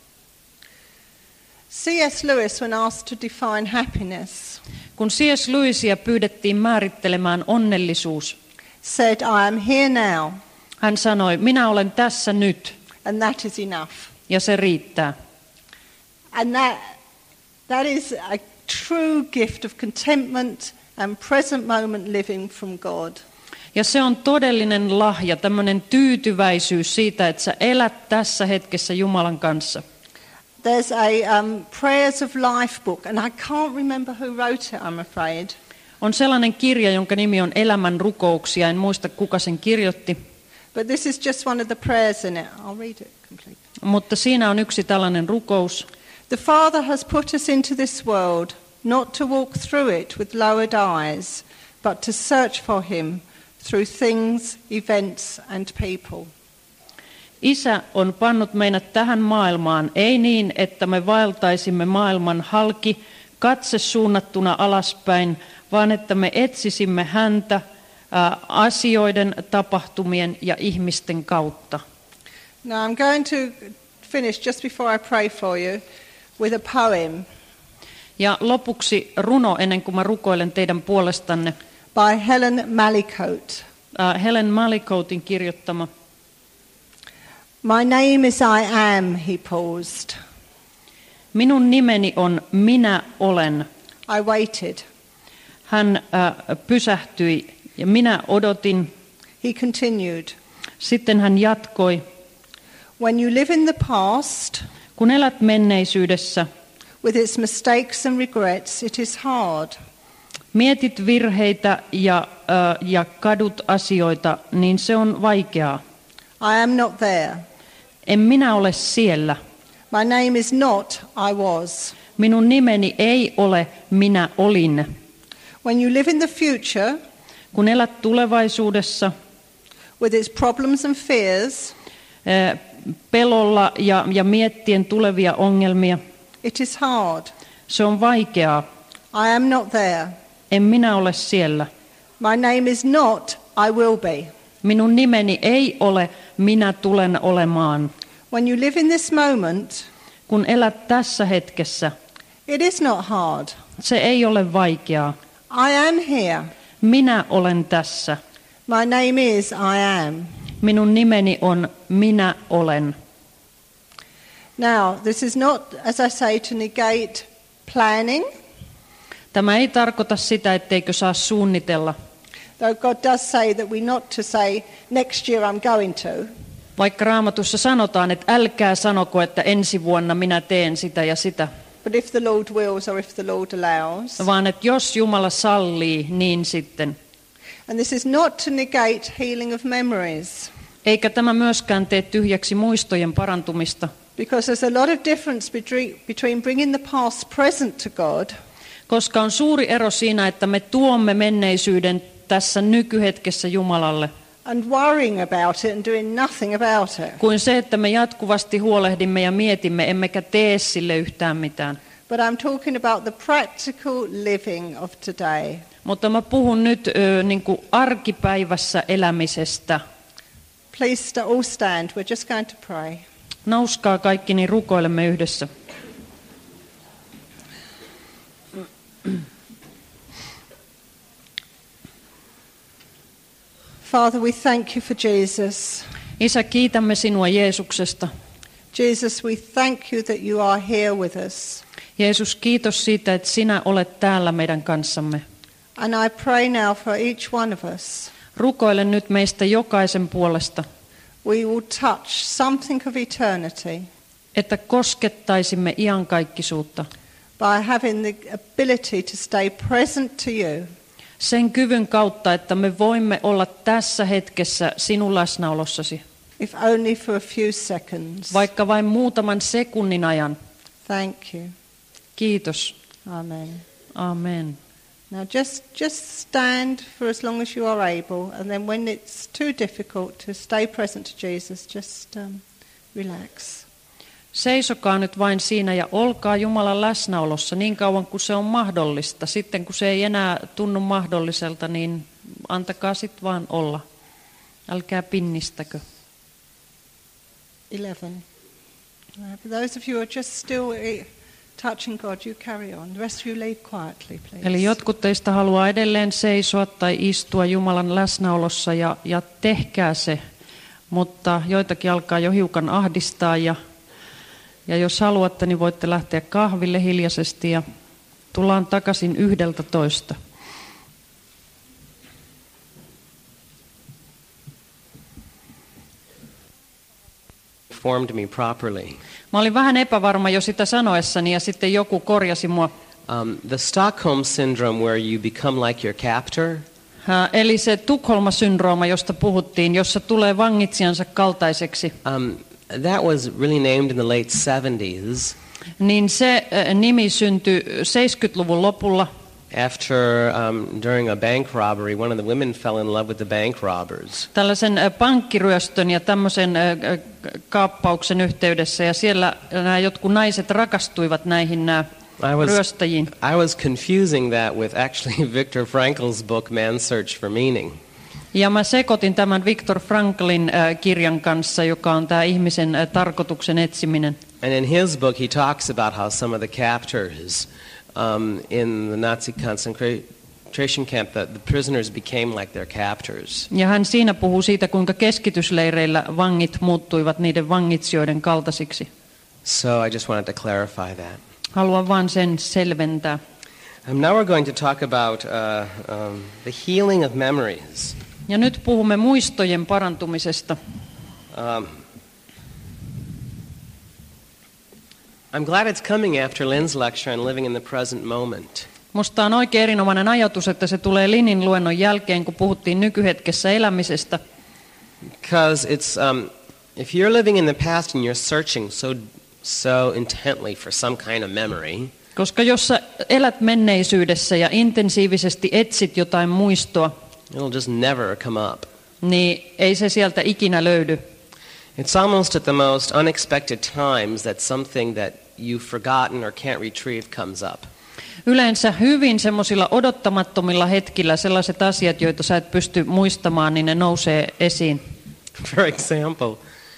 C.S. Lewis, when asked to define happiness, Kun C.S. Lewisia pyydettiin määrittelemään onnellisuus, said, I am here now, hän sanoi, minä olen tässä nyt, and that is enough. ja se riittää. And that is a true gift of contentment and present moment living from God. Ja se on todellinen lahja, tämmöinen tyytyväisyys siitä, että sä elät tässä hetkessä Jumalan kanssa. There's a Prayers of Life book, and I can't remember who wrote it, I'm afraid. On sellainen kirja, jonka nimi on Elämän rukouksia, en muista kuka sen kirjoitti, But this is just one of the prayers in it. I'll read it completely. mutta siinä on yksi tällainen rukous. The Father has put us into this world, not to walk through it with lowered eyes, but to search for him through things, events and people. Isä on pannut meidät tähän maailmaan, ei niin, että me vaeltaisimme maailman halki, katse suunnattuna alaspäin, vaan että me etsisimme häntä asioiden, tapahtumien ja ihmisten kautta. Now I'm going to finish just before I pray for you with a poem Ja lopuksi runo, ennen kuin mä rukoilen teidän puolestanne. by Helen Mallicote. Helen Mallicotein kirjoittama. My name is I am, he paused. Minun nimeni on Minä olen. I waited. Hän pysähtyi ja minä odotin. He continued. Sitten hän jatkoi. When you live in the past, Kun elät menneisyydessä, with its mistakes and regrets, it is hard. mietit virheitä ja kadut asioita, niin se on vaikeaa. I am not there. En minä ole siellä. My name is not I was. Minun nimeni ei ole Minä olin. When you live in the future, Kun elät tulevaisuudessa with its problems and fears, pelolla ja miettien tulevia ongelmia, it is hard. se on vaikeaa. I am not there. En minä ole siellä. My name is not I will be. Minun nimeni ei ole Minä tulen olemaan. When you live in this moment, Kun elät tässä hetkessä, it is not hard. se ei ole vaikeaa. I am here. Minä olen tässä. My name is I am. Minun nimeni on Minä olen. Now, this is not, as I say, to negate planning, Tämä ei tarkoita sitä, etteikö saa suunnitella. though God does say that we're not to say, next year I'm going to. Vaikka Raamatussa sanotaan, että älkää sanoko, että ensi vuonna minä teen sitä ja sitä. But if the Lord wills or if the Lord allows. Vaan että jos Jumala sallii, niin sitten. And this is not to negate healing of memories, Eikä tämä myöskään tee tyhjäksi muistojen parantumista. because there's a lot of difference between bringing the past present to God Koska on suuri ero siinä, että me tuomme menneisyyden tässä nykyhetkessä Jumalalle, and worrying about it and doing nothing about it. kuin se, että me jatkuvasti huolehdimme ja mietimme, emmekä tee sille yhtään mitään. But I'm talking about the practical living of today. Mutta mä puhun nyt niin kuin arkipäivässä elämisestä. Please all stand. We're just going to pray. Nouskaa kaikki, niin rukoilemme yhdessä. Father, we thank you for Jesus. Isä, kiitämme sinua Jeesuksesta. Jesus, we thank you that you are here with us. Jeesus, kiitos siitä, että sinä olet täällä meidän kanssamme. And I pray now for each one of us. Rukoile nyt meistä jokaisen puolesta, We will touch something of eternity että koskettaisimme iankaikkisuutta by having the ability to stay present to you. sen kyvyn kautta, että me voimme olla tässä hetkessä sinun läsnäolossasi, If only for a few seconds. vaikka vain muutaman sekunnin ajan. Thank you. Kiitos. Amen. Amen. Now just stand for as long as you are able, and then when it's too difficult to stay present to Jesus, just relax. Seisokaa nyt vain siinä ja olkaa Jumalan läsnäolossa niin kauan kuin se on mahdollista. Sitten kun se ei enää tunnu mahdolliselta, niin antakaa sitten vaan olla. Älkää pinnistäkö. 11. For those of you who are just still touching God, you carry on. The rest of you leave quietly, please. Eli jotkut teistä haluaa edelleen seisoa tai istua Jumalan läsnäolossa ja tehkää se, mutta joitakin alkaa jo hiukan ahdistaa ja jos haluatte, niin voitte lähteä kahville hiljaisesti ja tullaan takaisin 11. Formed me properly. Mä olin vähän epävarma jo sitä sanoessani ja sitten joku korjasi mua. The Stockholm syndrome, where you become like your captor, Eli se Tukholma-syndrooma, josta puhuttiin, jossa tulee vangitsijansa kaltaiseksi, that was really named in the late 70s. niin se nimi syntyi 70-luvun lopulla. after during a bank robbery, one of the women fell in love with the bank robbers. Tällaisen pankkiryöstön ja tämmöisen kaappauksen yhteydessä, ja siellä nämä jotkut naiset rakastuivat näihin ryöstäjiin. I was confusing that with actually Viktor Frankl's book Man's Search for Meaning. Ja mä sekoitin tämän Viktor Franklin kirjan kanssa, joka on tämä ihmisen tarkoituksen etsiminen. And in his book he talks about how some of the captors in the Nazi concentration camp, the prisoners became like their captors. Ja hän siinä puhuu siitä, kuinka keskitysleireillä vangit muuttuivat niiden vangitsijoiden kaltaisiksi. So I just wanted to clarify that. Haluan vain sen selventää. Now we're going to talk about the healing of memories. Ja nyt puhumme muistojen parantumisesta. I'm glad it's coming after Lynn's lecture on living in the present moment. Musta on oikein erinomainen ajatus, että se tulee Linin luennon jälkeen, kun puhuttiin nykyhetkessä elämisestä. Because it's if you're living in the past and you're searching so intently for some kind of memory, koska jos sä elät menneisyydessä ja intensiivisesti etsit jotain muistoa, it'll just never come up. Niin ei se sieltä ikinä löydy. It's almost at the most unexpected times that something that you've forgotten or can't retrieve comes up. Yleensä hyvin semmoisilla odottamattomilla hetkillä sellaiset asiat, joita sä et pysty muistamaan, niin ne nousee esiin. For example,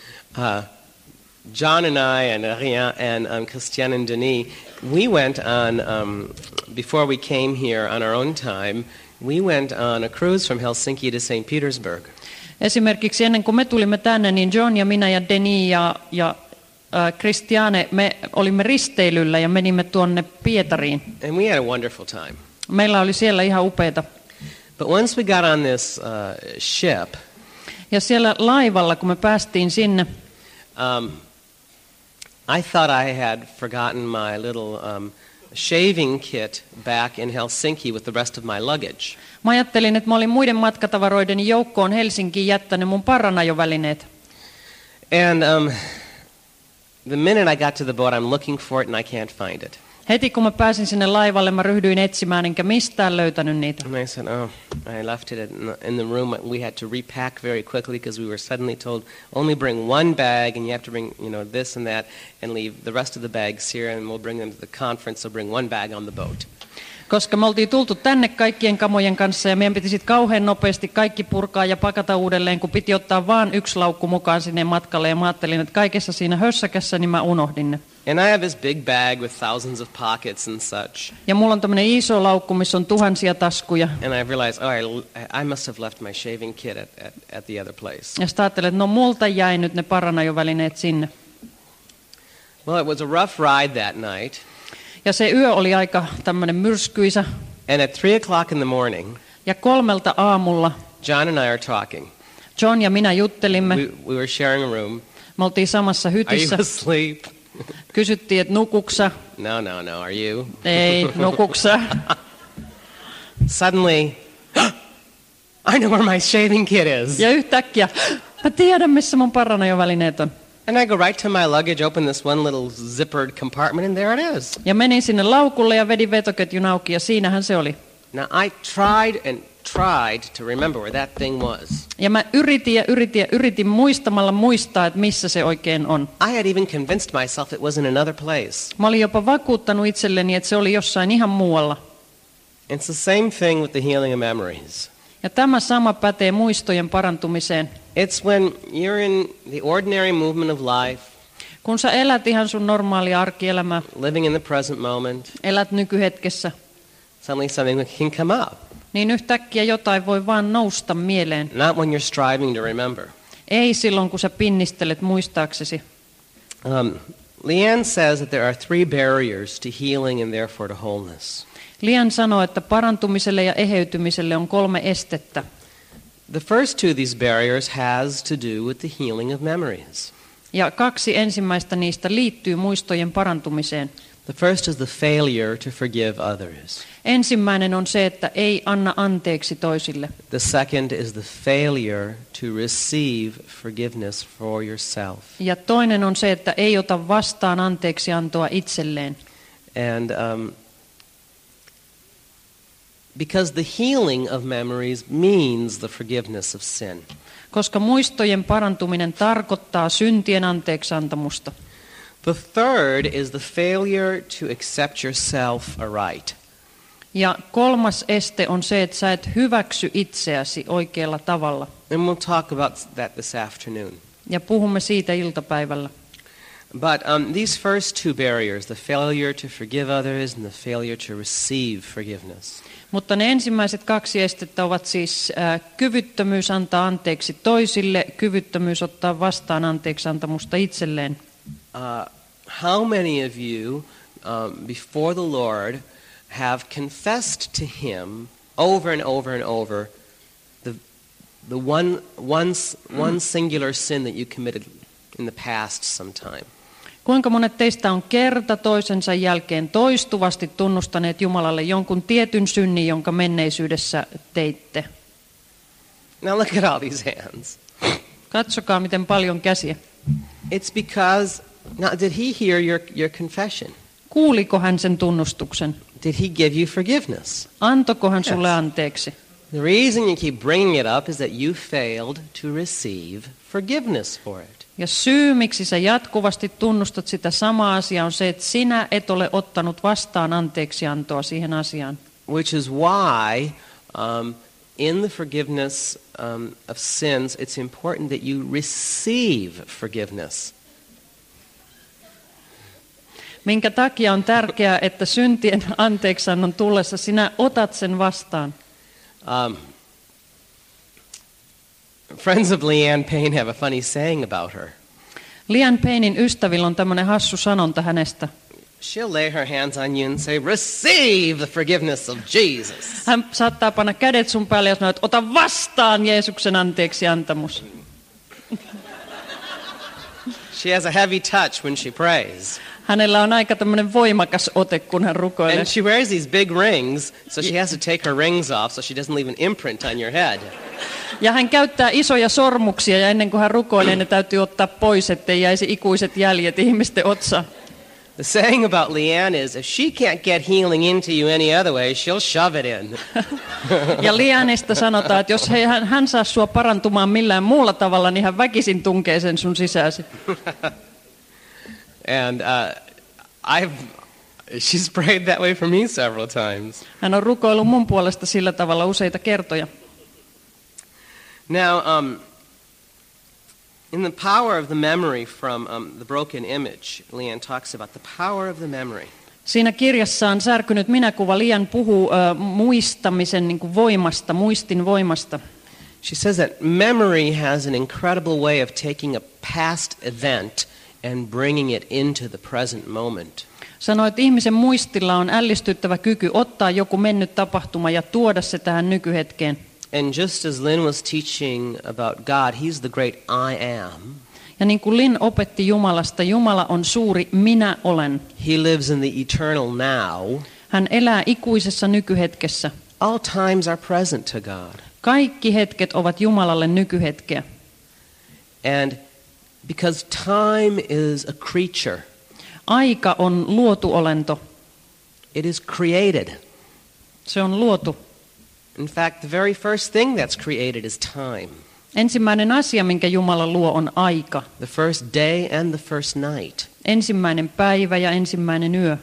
John and I and Ariane and Christiane and Denis, we went on, before we came here on our own time, we went on a cruise from Helsinki to St. Petersburg. Esimerkiksi ennen kuin me tulimme tänne, niin John ja minä ja Denis ja Christiane, me olimme risteilyllä ja menimme tuonne Pietariin. And we had a wonderful time. Meillä oli siellä ihan upeata. But once we got on this ship, ja siellä laivalla, kun me päästiin sinne, I thought I had forgotten my little shaving kit back in Helsinki with the rest of my luggage. Mä ajattelin, että mä olin muiden matkatavaroideni joukkoon Helsinkiin jättänyt mun paranajovälineet. And the minute I got to the boat, I'm looking for it and I can't find it. Heti kun mä pääsin sinne laivalle, mä ryhdyin etsimään, enkä mistään löytänyt niitä. And I said, I left it in the room. We had to repack very quickly because we were suddenly told only bring one bag and you have to bring, this and that and leave the rest of the bags here and we'll bring them to the conference, so bring one bag on the boat. Koska me oltiin tultu tänne kaikkien kamojen kanssa ja meidän piti sitten kauhean nopeasti kaikki purkaa ja pakata uudelleen, kun piti ottaa vaan yksi laukku mukaan sinne matkalle. Ja mä ajattelin, että kaikessa siinä hössäkässä niin mä unohdin ne. And I have this big bag with thousands of pockets and such. Ja mulla on tämmöinen iso laukku, missä on tuhansia taskuja. And I realized, I must have left my shaving kit at the other place. Ja sitten ajattelin, että no multa jäi nyt ne paranajovälineet sinne. Well, it was a rough ride that night. Ja se yö oli aika tämmöinen myrskyisä. And at 3 o'clock in the morning, ja 3 aamulla John and I are talking. John ja minä juttelimme. We were sharing a room. Me oltiin samassa hytissä. Are you asleep? Kysyttiin, että nukuksa? No, are you? Ei, nukuksa. Suddenly, I know where my shaving kit is. Ja yhtäkkiä, mä tiedän, missä mun paranajovälineet on. And I go right to my luggage, open this one little zippered compartment, and there it is. Ja menin sinne laukulle ja vedin vetoketjun auki, ja siinähän se oli. Now I tried to remember where that thing was. Ja mä yritin muistaa, että missä se oikein on. I had even convinced myself it was in another place. Mä olin jopa vakuuttanut itselleni, että se oli jossain ihan muualla. It's the same thing with the healing of memories. Ja tämä sama pätee muistojen parantumiseen. It's when you're in the ordinary movement of life. Kun sä elät ihan sun normaalia arkielämää. Living in the present moment. Elät nykyhetkessä. Suddenly something can come up. Niin yhtäkkiä jotain voi vaan nousta mieleen. Not when you're striving to remember. Ei silloin, kun sä pinnistelet muistaaksesi. Leanne says that there are 3 barriers to healing and therefore to wholeness. Lian sanoo, että parantumiselle ja eheytymiselle on 3 estettä. The first 2 of these barriers has to do with the healing of memories. Ja 2 ensimmäistä niistä liittyy muistojen parantumiseen. The first is the failure to forgive others. Ensimmäinen on se, että ei anna anteeksi toisille. The second is the failure to receive forgiveness for yourself. Ja toinen on se, että ei ota vastaan anteeksiantoa itselleen. And Because the healing of memories means the forgiveness of sin. Koska muistojen parantuminen tarkoittaa syntien anteeksiantamusta. The third is the failure to accept yourself aright. Ja kolmas este on se, että sä et hyväksy itseäsi oikealla tavalla. And we'll talk about that this afternoon. Ja puhumme siitä iltapäivällä. But these first two barriers, the failure to forgive others and the failure to receive forgiveness. Mutta ne ensimmäiset kaksi estettä ovat siis kyvyttömyys antaa anteeksi toisille, kyvyttömyys ottaa vastaan anteeksiantamusta itselleen. How many of you before the Lord have confessed to Him over and over and over the one singular sin that you committed in the past sometime? Kuinka monet teistä on kerta toisensa jälkeen toistuvasti tunnustaneet Jumalalle jonkun tietyn synnin, jonka menneisyydessä teitte? Now look at all these hands. Katsokaa, miten paljon käsiä. It's because, now did He hear your confession? Kuuliko hän sen tunnustuksen? Did He give you forgiveness? Antoiko hän sulle anteeksi? The reason you keep bringing it up is that you failed to receive forgiveness for it. Ja syy, miksi sä jatkuvasti tunnustat sitä samaa asiaa, on se, että sinä et ole ottanut vastaan anteeksiantoa siihen asiaan. Which is why in the forgiveness of sins, it's important that you receive forgiveness. Minkä takia on tärkeää, että syntien anteeksiannon tullessa sinä otat sen vastaan. Friends of Leanne Payne have a funny saying about her. Leanne Paynein ystävillä on tämmöinen hassu sanonta hänestä. She'll lay her hands on you and say, receive the forgiveness of Jesus. Hän saattaa panna kädet sun päälle ja sanoa, että ota vastaan Jeesuksen anteeksiantamus. She has a heavy touch when she prays. Hänellä on aika tämmöinen voimakas ote, kun hän rukoilee. And she wears these big rings, so she has to take her rings off so she doesn't leave an imprint on your head. Ja hän käyttää isoja sormuksia ja ennen kuin hän rukoilee, ne täytyy ottaa pois, ettei jäisi ikuiset jäljet ihmisten otsaan. The saying about Leanne is, if she can't get healing into you any other way, she'll shove it in. Ja Leannesta sanotaan, että jos hän saa sua parantumaan millään muulla tavalla, niin hän väkisin tunkee sen sun sisääsi. And she's prayed that way for me several times. Hän on rukoillut mun puolesta sillä tavalla useita kertoja. Now, in the power of the memory from the broken image, Leanne talks about the power of the memory. Siinä kirjassaan Särkynyt minäkuva Leanne puhuu muistamisen niin kuin voimasta, muistin voimasta. She says that memory has an incredible way of taking a past event and bringing it into the present moment. Sanoi, että ihmisen muistilla on ällistyttävä kyky ottaa joku mennyt tapahtuma ja tuoda se tähän nykyhetkeen. And just as Lynn was teaching about God, He's the great I am. Ja niin kuin Lynn opetti Jumalasta, Jumala on suuri minä olen. He lives in the eternal now. Hän elää ikuisessa nykyhetkessä. All times are present to God. Kaikki hetket ovat Jumalalle nykyhetkeä. And because time is a creature, Aika on luotu olento. it is created. Se on luotu. In fact, the very first thing that's created is time. Ensimmäinen asia, minkä Jumala luo, on aika. The first day and the first night. Ensimmäinen päivä ja ensimmäinen yö.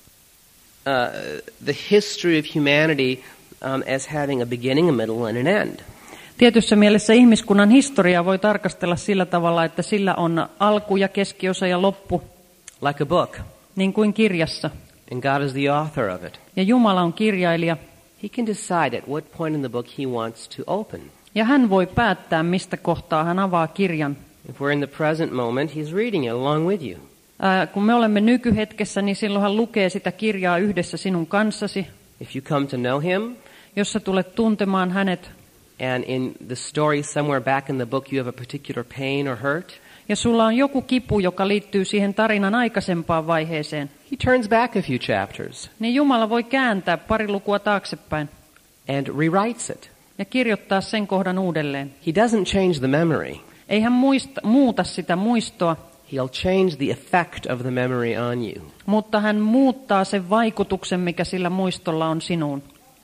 The history of humanity as having a beginning, a middle, and an end. Tietyssä mielessä ihmiskunnan historiaa voi tarkastella sillä tavalla, että sillä on alku ja keskiosa ja loppu, Like a book. niin kuin kirjassa. And God is the author of it. Ja Jumala on kirjailija. He can decide at what point in the book He wants to open. Ja hän voi päättää, mistä kohtaa hän avaa kirjan. If we're in the present moment, He's reading it along with you. Kun me olemme nykyhetkessä, niin silloin hän lukee sitä kirjaa yhdessä sinun kanssasi. If you come to know Him, Jos sä tulet tuntemaan hänet, and in the story somewhere back in the book you have a particular pain or hurt, ja sulla on joku kipu, joka liittyy siihen tarinan aikaisempaan vaiheeseen, He turns back a few chapters niin Jumala voi kääntää pari lukua taaksepäin and rewrites it. ja kirjoittaa sen kohdan uudelleen. He doesn't change the memory. Ei hän muuta sitä muistoa, He'll change the effect of the memory on you. mutta hän muuttaa sen vaikutuksen, mikä sillä muistolla on sinuun.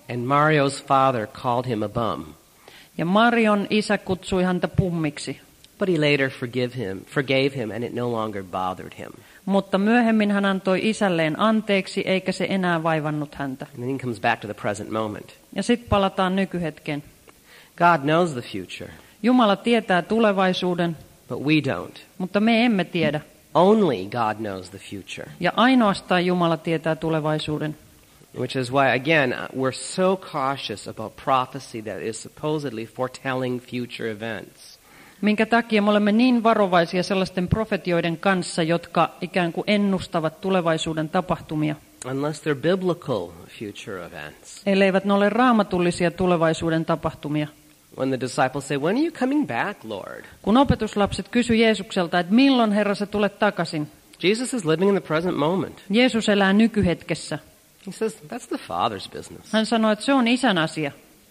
And Mario's father called him a bum. Ja Marion isä kutsui häntä pummiksi. But he later forgave him, and it no longer bothered him. Mutta myöhemmin hän antoi isälleen anteeksi, eikä se enää vaivannut häntä. And then he comes back to the present moment. Ja sitten palataan nykyhetkeen. God knows the future, Jumala tietää tulevaisuuden, but we don't. mutta me emme tiedä. Only God knows the future. Ja ainoastaan Jumala tietää tulevaisuuden. Which is why, again, we're so cautious about prophecy that is supposedly foretelling future events. Minkä takia me olemme niin varovaisia sellaisten profetioiden kanssa, jotka ikään kuin ennustavat tulevaisuuden tapahtumia. Unless they're biblical future events. Elleivät ne ole raamatullisia tulevaisuuden tapahtumia. When the disciples say, "When are you coming back, Lord?" Kun opetuslapset kysyi Jeesukselta, että milloin Herra sä tulet takaisin? Jesus is living in the present moment. Jeesus elää nykyhetkessä. He says, that's the Father's business. Hän sanoi, että se on isän asia.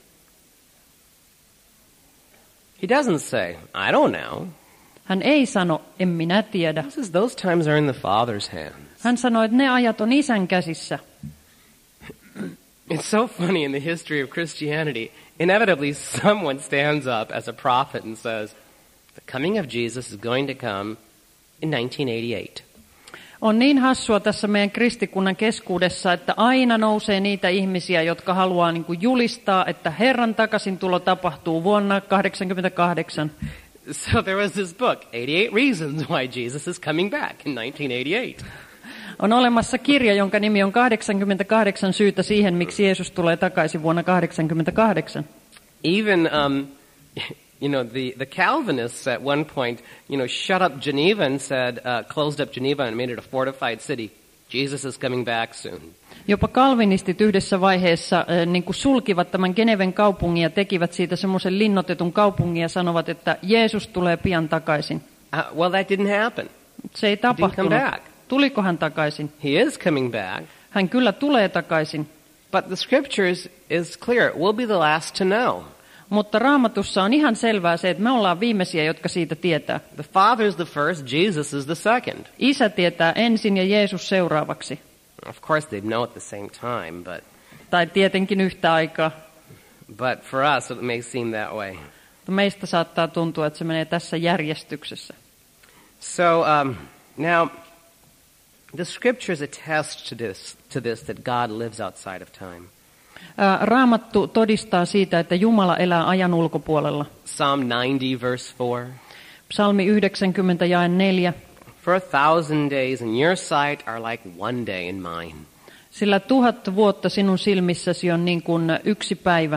He doesn't say, I don't know. Hän ei sano, en minä tiedä. He says, those times are in the Father's hands. Hän sanoi, että ne ajat on isän käsissä. It's so funny in the history of Christianity. Inevitably, someone stands up as a prophet and says, the coming of Jesus is going to come in 1988. On niin hassua tässä meidän kristikunnan keskuudessa, että aina nousee niitä ihmisiä, jotka haluaa niin kuin julistaa, että Herran takaisintulo tapahtuu vuonna 1988. So there was this book, 88 Reasons Why Jesus is Coming Back in 1988. On olemassa kirja, jonka nimi on 88 syytä siihen, miksi Jeesus tulee takaisin vuonna 1988. Even, the Calvinists at one point, shut up Geneva and said, closed up Geneva and made it a fortified city. Jesus is coming back soon. Jopa kalvinistit yhdessä vaiheessa niin kuin sulkivat tämän Geneven kaupungin ja tekivät siitä semmoisen linnoitetun kaupungin ja sanovat, että Jeesus tulee pian takaisin. Well, that didn't happen. Se ei tapahtunut. Tuliko hän takaisin? He is coming back. Hän kyllä tulee takaisin. But the scriptures is clear. We'll be the last to know. Mutta Raamatussa on ihan selvää se, että me ollaan viimeisiä, jotka siitä tietää. The Father is the first, Jesus is the second. Isä tietää ensin ja Jeesus seuraavaksi. Of course they know at the same time, but... Tai tietenkin yhtä aikaa. But for us it may seem that way. Meistä saattaa tuntua, että se menee tässä järjestyksessä. So now, the scriptures attest to this that God lives outside of time. Raamattu todistaa siitä, että Jumala elää ajan ulkopuolella. Psalm 90 verse 4. Psalmi 90 jae 4. For 1,000 days in your sight are like one day in mine. Sillä 1000 vuotta sinun silmissäsi on niin kuin yksi päivä.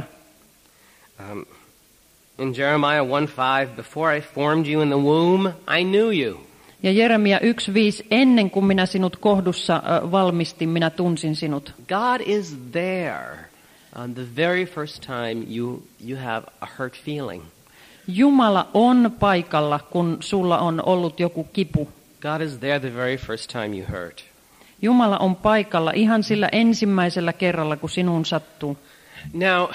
In Jeremiah 1:5, before I formed you in the womb, I knew you. Ja Jeremia 1:5, ennen kuin minä sinut kohdussa valmistin, minä tunsin sinut. God is there on the very first time you have a hurt feeling. Jumala on paikalla, kun sulla on ollut joku kipu. God is there the very first time you hurt. Jumala on paikalla ihan sillä ensimmäisellä kerralla, kun sinuun sattuu. Now,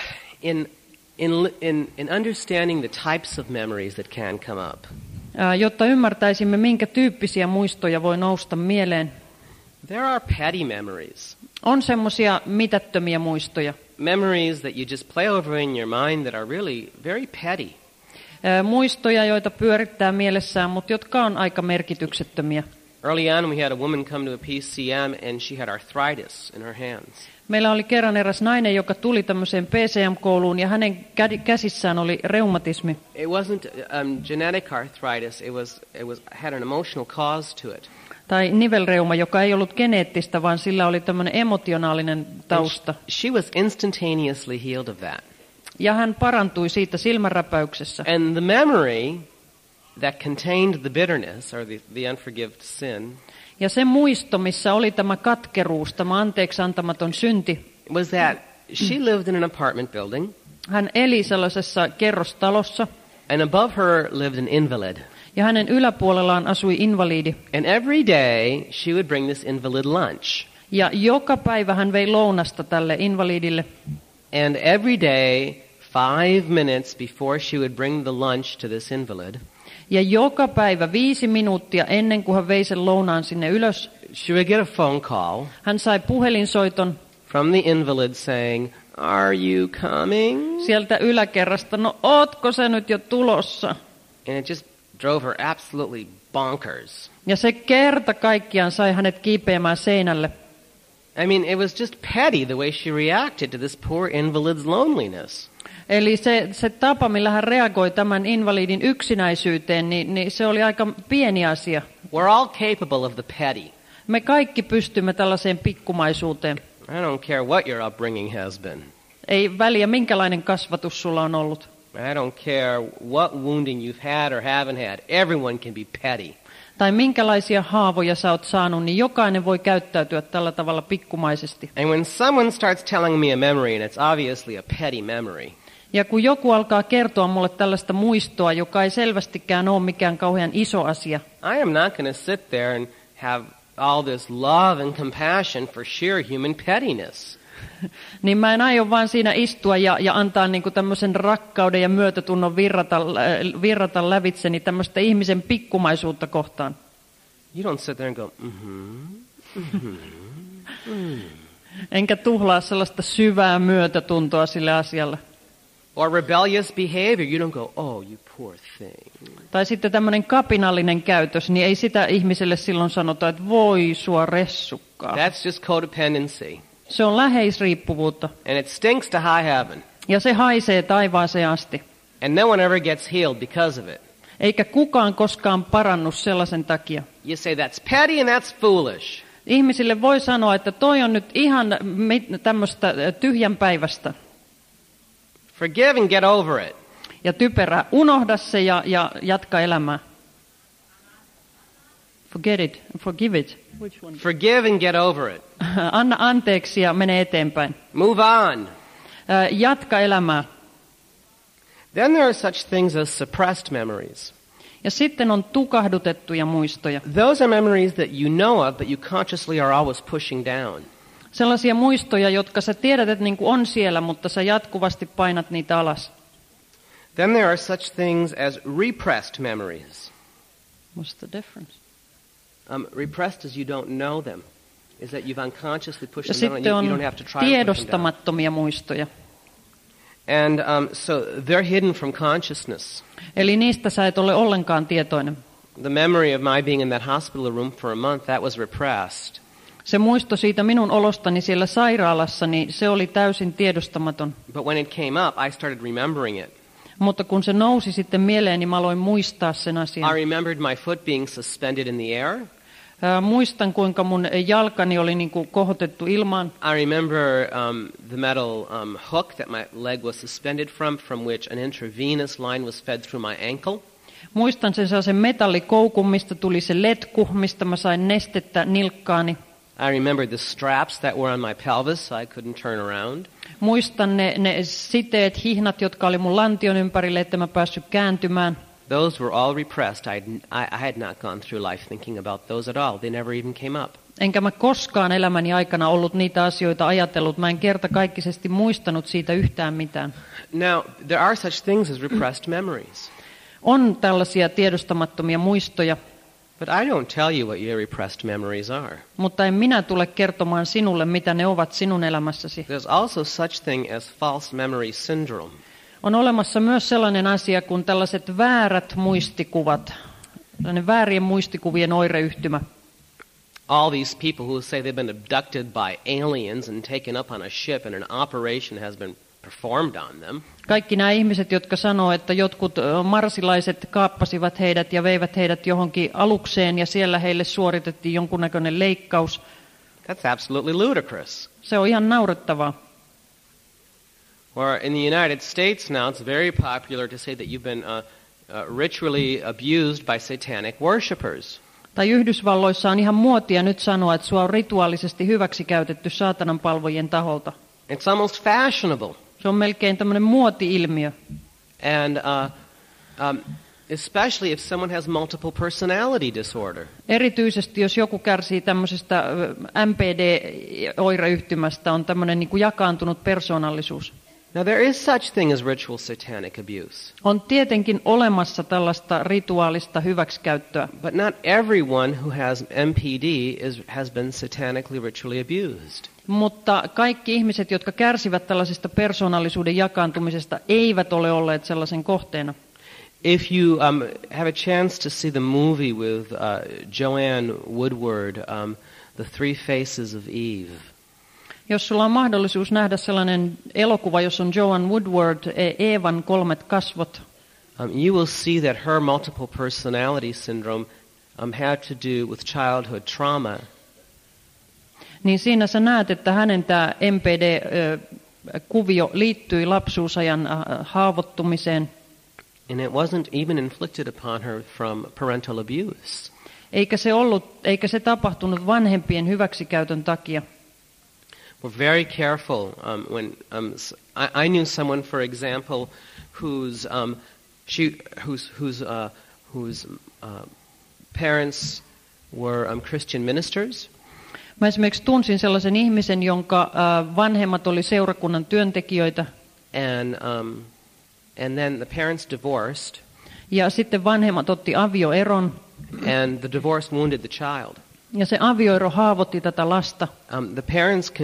in understanding the types of memories that can come up. Jotta ymmärtäisimme, minkä tyyppisiä muistoja voi nousta mieleen. There are petty memories. On semmoisia mitättömiä muistoja. Memories that you just play over in your mind that are really very petty. Muistoja, joita pyörittää mielessään, mutta jotka on aika merkityksettömiä. Early on we had a woman come to a PCM and she had arthritis in her hands. Meillä oli kerran eräs nainen, joka tuli tämmöiseen PCM-kouluun ja hänen käsissään oli reumatismi. It wasn't genetic arthritis, it had an emotional cause to it. Tai nivelreuma, joka ei ollut geneettistä, vaan sillä oli tämmöinen emotionaalinen tausta. She was instantaneously healed of that. Ja hän parantui siitä silmänräpäyksessä. And the memory that contained the bitterness or the unforgived sin. Ja se muisto, missä oli tämä katkeruus, tämä anteeksiantamaton synti, was that she lived in an apartment building. Hän eli sellaisessa kerrostalossa. And above her lived an invalid. Ja hänen yläpuolellaan asui invalidi. And every day she would bring this invalid lunch. Ja joka päivä hän vei lounasta tälle invalidille. And every day, 5 minutes before she would bring the lunch to this invalid. Ja joka päivä 5 minuuttia ennen kuin hän vei sen lounaan sinne ylös. She would get a phone call. Hän sai puhelinsoiton. From the invalid saying, are you coming? Sieltä yläkerrasta, no ootko sä nyt jo tulossa? And it just drove her absolutely bonkers. Ja se kerta kaikkiaan sai hänet kiipeämään seinälle. I mean, it was just petty the way she reacted to this poor invalid's loneliness. Eli se tapa, millä hän reagoi tämän invalidin yksinäisyyteen, niin se oli aika pieni asia. We're all capable of the petty. Me kaikki pystymme tällaiseen pikkumaisuuteen. I don't care what your upbringing has been. Ei väliä, minkälainen kasvatus sulla on ollut. I don't care what wounding you've had or haven't had. Everyone can be petty. Tai minkälaisia haavoja sä oot saanut, niin jokainen voi käyttäytyä tällä tavalla pikkumaisesti. And when someone starts telling me a memory, and it's obviously a petty memory, Ja kun joku alkaa kertoa mulle tällaista muistoa, joka ei selvästikään ole mikään kauhean iso asia, I am not going to sit there and have all this love and compassion for sheer human pettiness. niin mä en aio vaan siinä istua ja antaa niinku tämmöisen rakkauden ja myötätunnon virrata lävitseni tämmöistä ihmisen pikkumaisuutta kohtaan. You don't sit there and go, Enkä tuhlaa sellaista syvää myötätuntoa sille asialle. Or rebellious behavior, you don't go, oh, you poor thing. Tai sitten tämmöinen kapinallinen käytös, niin ei sitä ihmiselle silloin sanota, että voi sua ressukkaa. That's just codependency. Se on läheisriippuvuutta. And it stinks to high heaven. Ja se haisee taivaaseen asti. And no one ever gets healed because of it. Eikä kukaan koskaan parannu sellaisen takia. You say that's petty and that's foolish. Ihmisille voi sanoa, että toi on nyt ihan tämmöistä tyhjänpäivästä. Forgive and get over it. Ja typerää. Unohda se ja jatka elämää. Forgive it. Which one? Forgive and get over it. Anna anteeksi ja mene eteenpäin. Move on. Jatka elämää. Then there are such things as suppressed memories. Ja sitten on tukahdutettuja muistoja. Those are memories that you know of, but you consciously are always pushing down. Sellaisia muistoja, jotka sä tiedät, että niin kuin on siellä, mutta sä jatkuvasti painat niitä alas. Then there are such things as repressed memories. What's the difference? Repressed is you don't know them. Is that you've unconsciously Ja pushed them down and sitten you on don't have to try to push them down. tiedostamattomia muistoja. And so they're hidden from consciousness. Eli niistä sä et ole ollenkaan tietoinen. The memory of my being in that hospital room for a month, that was repressed. Se muisto siitä minun olostani siellä sairaalassa, niin se oli täysin tiedostamaton. But when it came up, I started remembering it. Mutta kun se nousi sitten mieleen, niin mä aloin muistaa sen asian. I remembered my foot being suspended in the air. Muistan, kuinka mun jalkani oli niin kuin kohotettu ilmaan. I remember the metal hook that my leg was suspended from which an intravenous line was fed through my ankle. Muistan sen metallikoukun, mistä tuli se letku, mistä mä sain nestettä nilkkaani. I remember the straps that were on my pelvis so I couldn't turn around. Muistan ne siteet, hihnat, jotka oli mun lantion ympärille, että mä päässyt kääntymään. Those were all repressed. I had not gone through life thinking about those at all. They never even came up. Enkä mä koskaan elämäni aikana ollut niitä asioita ajatellut. Mä en kertakaikkisesti muistanut siitä yhtään mitään. Now, there are such things as repressed memories. On tällaisia tiedostamattomia muistoja. But I don't tell you what your repressed memories are. Mutta en minä tule kertomaan sinulle, mitä ne ovat sinun elämässäsi. There's also such thing as false memory syndrome. On olemassa myös sellainen asia kuin tällaiset väärät muistikuvat, tällainen väärien muistikuvien oireyhtymä. All these people who say they've been abducted by aliens and taken up on a ship and an operation has been performed on them. Kaikki nämä ihmiset, jotka sanoo, että jotkut marsilaiset kaappasivat heidät ja veivät heidät johonkin alukseen ja siellä heille suoritettiin jonkunnäköinen leikkaus. That's absolutely ludicrous. Se on ihan naurettavaa. Or in the United States now, it's very popular to say that you've been ritually abused by satanic worshippers. Tai Yhdysvalloissa on ihan muotia nyt sanoa, että sua on rituaalisesti hyväksikäytetty saatanan palvojien taholta. It's almost fashionable. Se on melkein tämmöinen muoti-ilmiö. And especially if someone has multiple personality disorder. Erityisesti jos joku kärsii tämmöisestä MPD-oireyhtymästä, on tämmöinen niin kuin jakaantunut persoonallisuus. Now there is such thing as ritual satanic abuse. On tietenkin olemassa tällaista rituaalista hyväksikäyttöä. But not everyone who has MPD has been satanically ritually abused. Mutta kaikki ihmiset, jotka kärsivät tällaisesta persoonallisuuden jakaantumisesta, eivät ole olleet sellaisen kohteena. If you have a chance to see the movie with Joanne Woodward, The Three Faces of Eve. Jos sulla on mahdollisuus nähdä sellainen elokuva, jossa on Joanne Woodward, Eevan 3 kasvot, you will see that her multiple personality syndrome had to do with childhood trauma. niin siinä sä näet, että hänen tämä MPD-kuvio liittyi lapsuusajan haavoittumiseen. And it wasn't even inflicted upon her from parental abuse. Eikä se tapahtunut vanhempien hyväksikäytön takia. We're very careful when I knew someone, for example, whose parents were Christian ministers. Mä esimerkiksi tunsin sellaisen ihmisen, jonka vanhemmat oli seurakunnan työntekijöitä. And then the parents divorced. Ja sitten vanhemmat otti avioeron. And the divorce wounded the child. Ja se avioero haavoitti tätä lasta. The parents,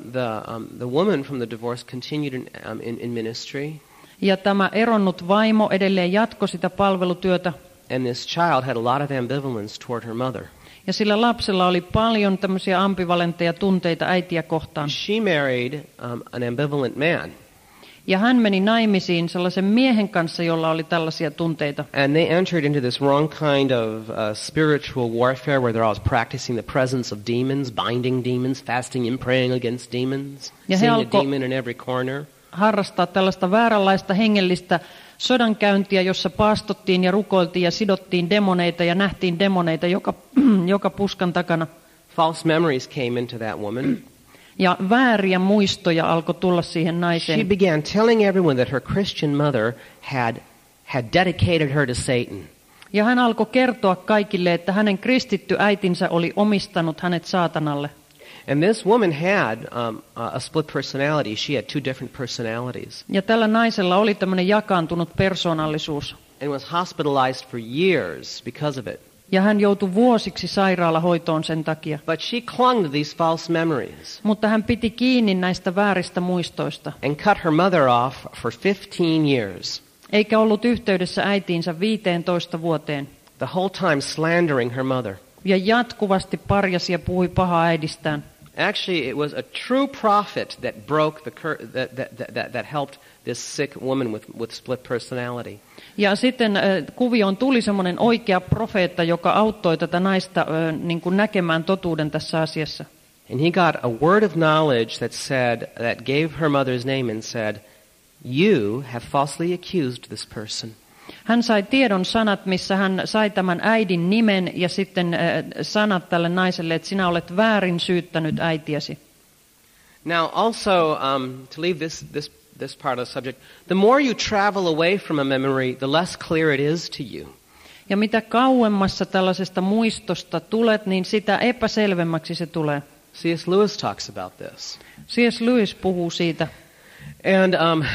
the woman from the divorce continued in ministry. Ja tämä eronnut vaimo edelleen jatkoi sitä palvelutyötä. And this child had a lot of ambivalence toward her mother. Ja sillä lapsella oli paljon tämmöisiä ambivalentteja tunteita äitiä kohtaan. She married an ambivalent man. Ja hän meni naimisiin sellaisen miehen kanssa, jolla oli tällaisia tunteita. And they entered into this wrong kind of spiritual warfare where they're always practicing the presence of demons, binding demons, fasting and praying against demons, seeing a demon in every corner. Harrastaa tällaista vääränlaista hengellistä sodankäyntiä, jossa paastottiin ja rukoiltiin ja sidottiin demoneita ja nähtiin demoneita joka puskan takana. False memories came into that woman. Ja vääriä muistoja alkoi tulla siihen naiseen. She began telling everyone that her Christian mother had dedicated her to Satan. Ja hän alkoi kertoa kaikille, että hänen kristitty äitinsä oli omistanut hänet saatanalle. And this woman had a split personality. She had two different personalities. Ja tällä naisella oli tämmöinen jakaantunut persoonallisuus. And was hospitalized for years because of it. Ja hän joutui vuosiksi sairaalahoitoon sen takia. But she clung to these false memories. Mutta hän piti kiinni näistä vääristä muistoista. And cut her mother off for 15 years. Eikä ollut yhteydessä äitiinsä 15 vuoteen. The whole time slandering her mother. Ja jatkuvasti parjasi ja puhui pahaa äidistään. Actually, it was a true prophet that broke that helped this sick woman with split personality. Ja sitten kuvioon tuli semmoinen oikea profeetta, joka auttoi tätä naista niin kuin näkemään totuuden tässä asiassa. And he got a word of knowledge that gave her mother's name and said, "You have falsely accused this person." Hän sai tiedon sanat, missä hän sai tämän äidin nimen ja sitten sanat tälle naiselle, että sinä olet väärin syyttänyt äitiäsi. Now also, to leave this part of the subject, the more you travel away from a memory, the less clear it is to you. Ja mitä kauemmassa tällaisesta muistosta tulet, niin sitä epäselvemmäksi se tulee. C.S. Lewis talks about this. C.S. Lewis puhuu siitä. And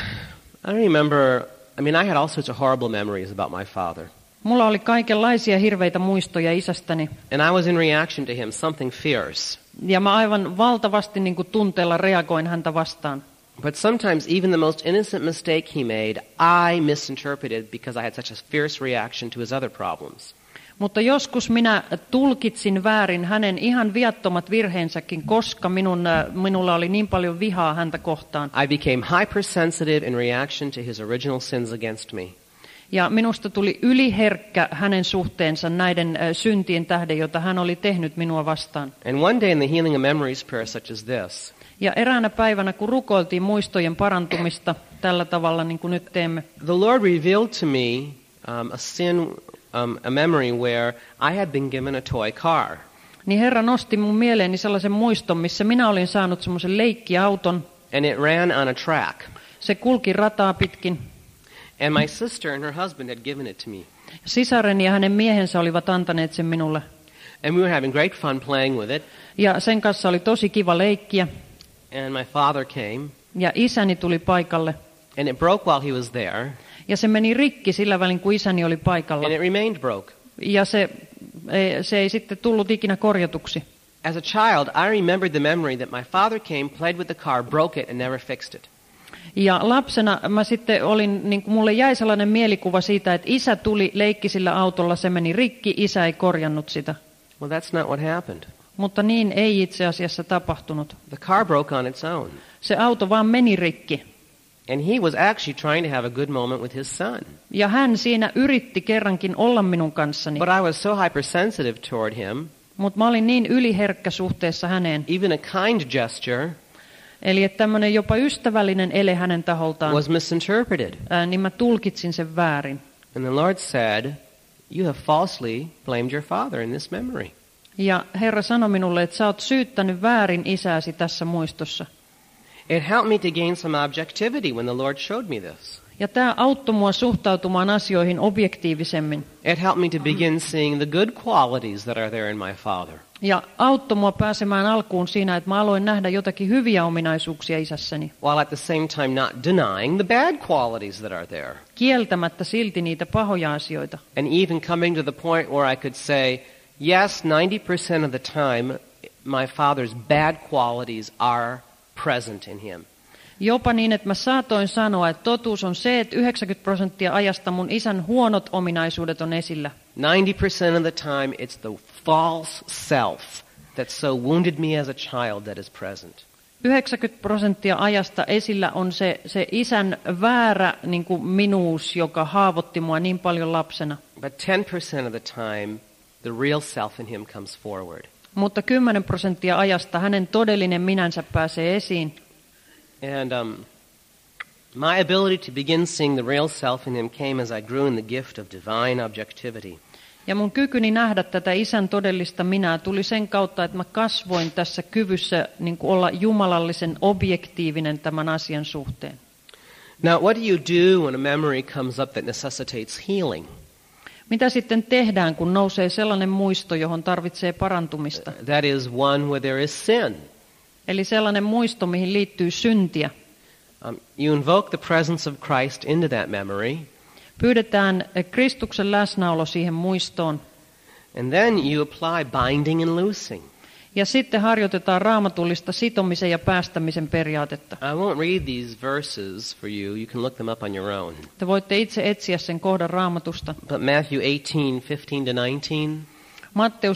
I remember, I had all sorts of horrible memories about my father. Mulla oli kaikenlaisia hirveitä muistoja isästäni. And I was in reaction to him, something fierce. Ja mä aivan valtavasti niin kuin tunteella reagoin häntä vastaan. But sometimes even the most innocent mistake he made, I misinterpreted because I had such a fierce reaction to his other problems. Mutta joskus minä tulkitsin väärin hänen ihan viattomat virheensäkin, koska minulla oli niin paljon vihaa häntä kohtaan. I became hypersensitive in reaction to his original sins against me. Ja minusta tuli yliherkkä hänen suhteensa näiden syntien tähden, jota hän oli tehnyt minua vastaan. And one day in the Healing of Memories prayer such as this, ja eräänä päivänä, kun rukoiltiin muistojen parantumista tällä tavalla, niin kuin nyt teemme, the Lord revealed to me a sin, a memory where I had been given a toy car. Niin Herra nosti mun mieleeni sellaisen muiston, missä minä olin saanut semmoisen leikkiauton. And it ran on a track. Se kulki rataa pitkin. And my sister and her husband had given it to me. Sisareni ja hänen miehensä olivat antaneet sen minulle. And we were having great fun playing with it. Ja sen kanssa oli tosi kiva leikkiä. And my father came. Ja isäni tuli paikalle. And it broke while he was there. Ja se meni rikki sillä välin, kun isäni oli paikalla. And it remained broke. Ja se ei sitten tullut ikinä korjatuksi. as a child, I remembered the memory that my father came, played with the car, broke it, and never fixed it. Ja lapsena mä sitten olin, niin kuin mulle jäi sellainen mielikuva siitä, että isä tuli, leikki sillä autolla, se meni rikki, isä ei korjannut sitä. Well, that's not what happened. Mutta niin ei itse asiassa tapahtunut. The car broke on its own. Se auto vaan meni rikki. And he was actually trying to have a good moment with his son. Ja hän siinä yritti kerrankin olla minun kanssani. But I was so hypersensitive toward him. Mutta mä olin niin yliherkkä suhteessa häneen. Even a kind gesture Eli että tämmöinen jopa ystävällinen ele hänen taholtaan, was misinterpreted. niin mä tulkitsin sen väärin. And the Lord said, you have falsely blamed your father in this memory. Ja Herra sanoi minulle, että sä oot syyttänyt väärin isääsi tässä muistossa. It helped me to gain some objectivity when the Lord showed me this. Ja tämä auttoi mua suhtautumaan asioihin objektiivisemmin. It helped me to begin seeing the good qualities that are there in my father. Ja auttoi mua pääsemään alkuun siinä, että mä aloin nähdä jotakin hyviä ominaisuuksia isässäni. While at the same time not denying the bad qualities that are there. Kieltämättä silti niitä pahoja asioita. And even coming to the point where I could say, yes, 90% of the time my father's bad qualities are present in him. Jopa niin, että mä saatoin sanoa, että totuus on se, että 90% ajasta mun isän huonot ominaisuudet on esillä. 90% of the time it's the false self that so wounded me as a child that is present. 90% ajasta esillä on se isän väärä niin kuin minuus, joka haavoitti mua niin paljon lapsena. But 10% of the time the real self in him comes forward. Mutta 10% ajasta hänen todellinen minänsä pääsee esiin. And my ability to begin seeing the real self in him came as I grew in the gift of divine objectivity. Ja mun kykyni nähdä tätä isän todellista minää tuli sen kautta, että mä kasvoin tässä kyvyssä niin kuin olla jumalallisen objektiivinen tämän asian suhteen. Now, what do you do when a memory comes up that necessitates healing? Mitä sitten tehdään, kun nousee sellainen muisto, johon tarvitsee parantumista? That is one where there is sin. Eli sellainen muisto, mihin liittyy syntiä. You invoke the presence of Christ into that memory. Pyydetään Kristuksen läsnäolo siihen muistoon. And then you apply binding and loosing. Ja sitten harjoitetaan raamatullista sitomisen ja päästämisen periaatetta. I won't read these verses for you. You can look them up on your own. Te voitte itse etsiä sen kohdan raamatusta. But Matthew 18:15-19. Matteus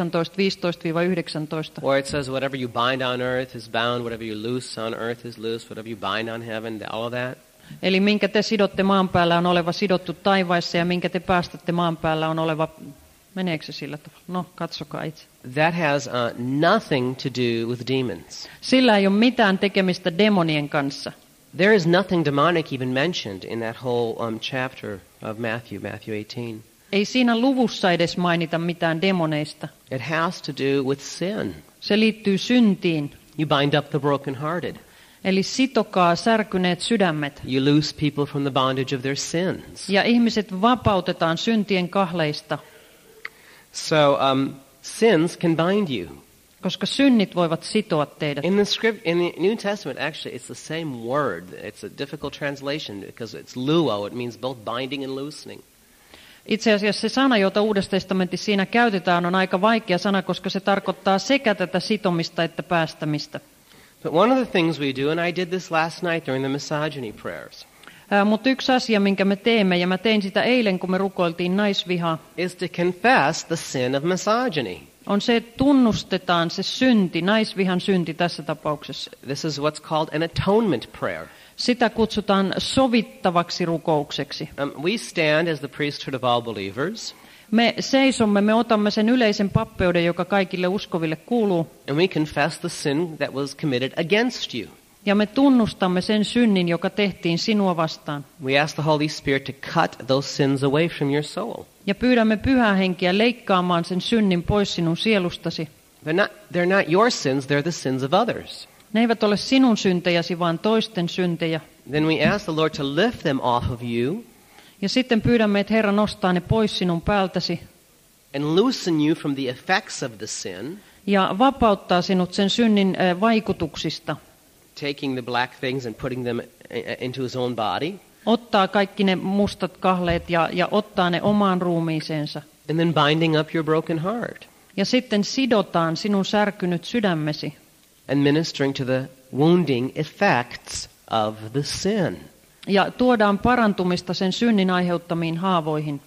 18:15-19. Where it says, whatever you bind on earth is bound, whatever you loose on earth is loose, whatever you bind on heaven, all of that. Eli minkä te sidotte maan päällä on oleva sidottu taivaissa ja minkä te päästätte maan päällä on oleva, meneekö se sillä tavalla? No, katsokaa itse. That has nothing to do with demons. Sillä ei ole mitään tekemistä demonien kanssa. There is nothing demonic even mentioned in that whole chapter of Matthew 18. Ei siinä luvussa edes mainita mitään demoneista. It has to do with sin. Se liittyy syntiin. You bind up the brokenhearted. Eli sitokaa särkyneet sydämet. You loose people from the bondage of their sins. Ja ihmiset vapautetaan syntien kahleista. So sins can bind you. Koska synnit voivat sitoa teidät. In the New Testament, actually, it's the same word. It's a difficult translation because it's luo. It means both binding and loosening. Itse asiassa se sana, jota Uudessa testamentissa siinä käytetään, on aika vaikea sana, koska se tarkoittaa sekä tätä sitomista että päästämistä. But one of the things we do, and I did this last night during the misogyny prayers, mutta yksi asia, minkä me teemme, ja mä tein sitä eilen, kun me rukoiltiin naisvihaa, is to confess the sin of misogyny. on se, että tunnustetaan se synti, naisvihan synti tässä tapauksessa. This is what's called an atonement prayer. Sitä kutsutaan sovittavaksi rukoukseksi. We stand as the priesthood of all believers. Me seisomme, me otamme sen yleisen pappeuden, joka kaikille uskoville kuuluu. And we confess the sin that was committed against you. Ja me tunnustamme sen synnin, joka tehtiin sinua vastaan. We ask the Holy Spirit to cut those sins away from your soul. Ja pyydämme Pyhää Henkeä leikkaamaan sen synnin pois sinun sielustasi. They're not your sins, they're the sins of others. Ne eivät ole sinun syntejäsi, vaan toisten syntejä. Then we ask the Lord to lift them off of you. Ja sitten pyydämme, että Herra nostaa ne pois sinun päältäsi. And loosen you from the effects of the sin. Ja vapauttaa sinut sen synnin vaikutuksista. Taking the black things and putting them into his own body. Ottaa kaikki ne mustat kahleet ja ottaa ne omaan ruumiiseensa. And then binding up your broken heart. Ja sitten sidotaan sinun särkynyt sydämesi. and ministering to the wounding effects of the sin. Ja tuodaan parantumista sen synnin aiheuttamiin haavoihin.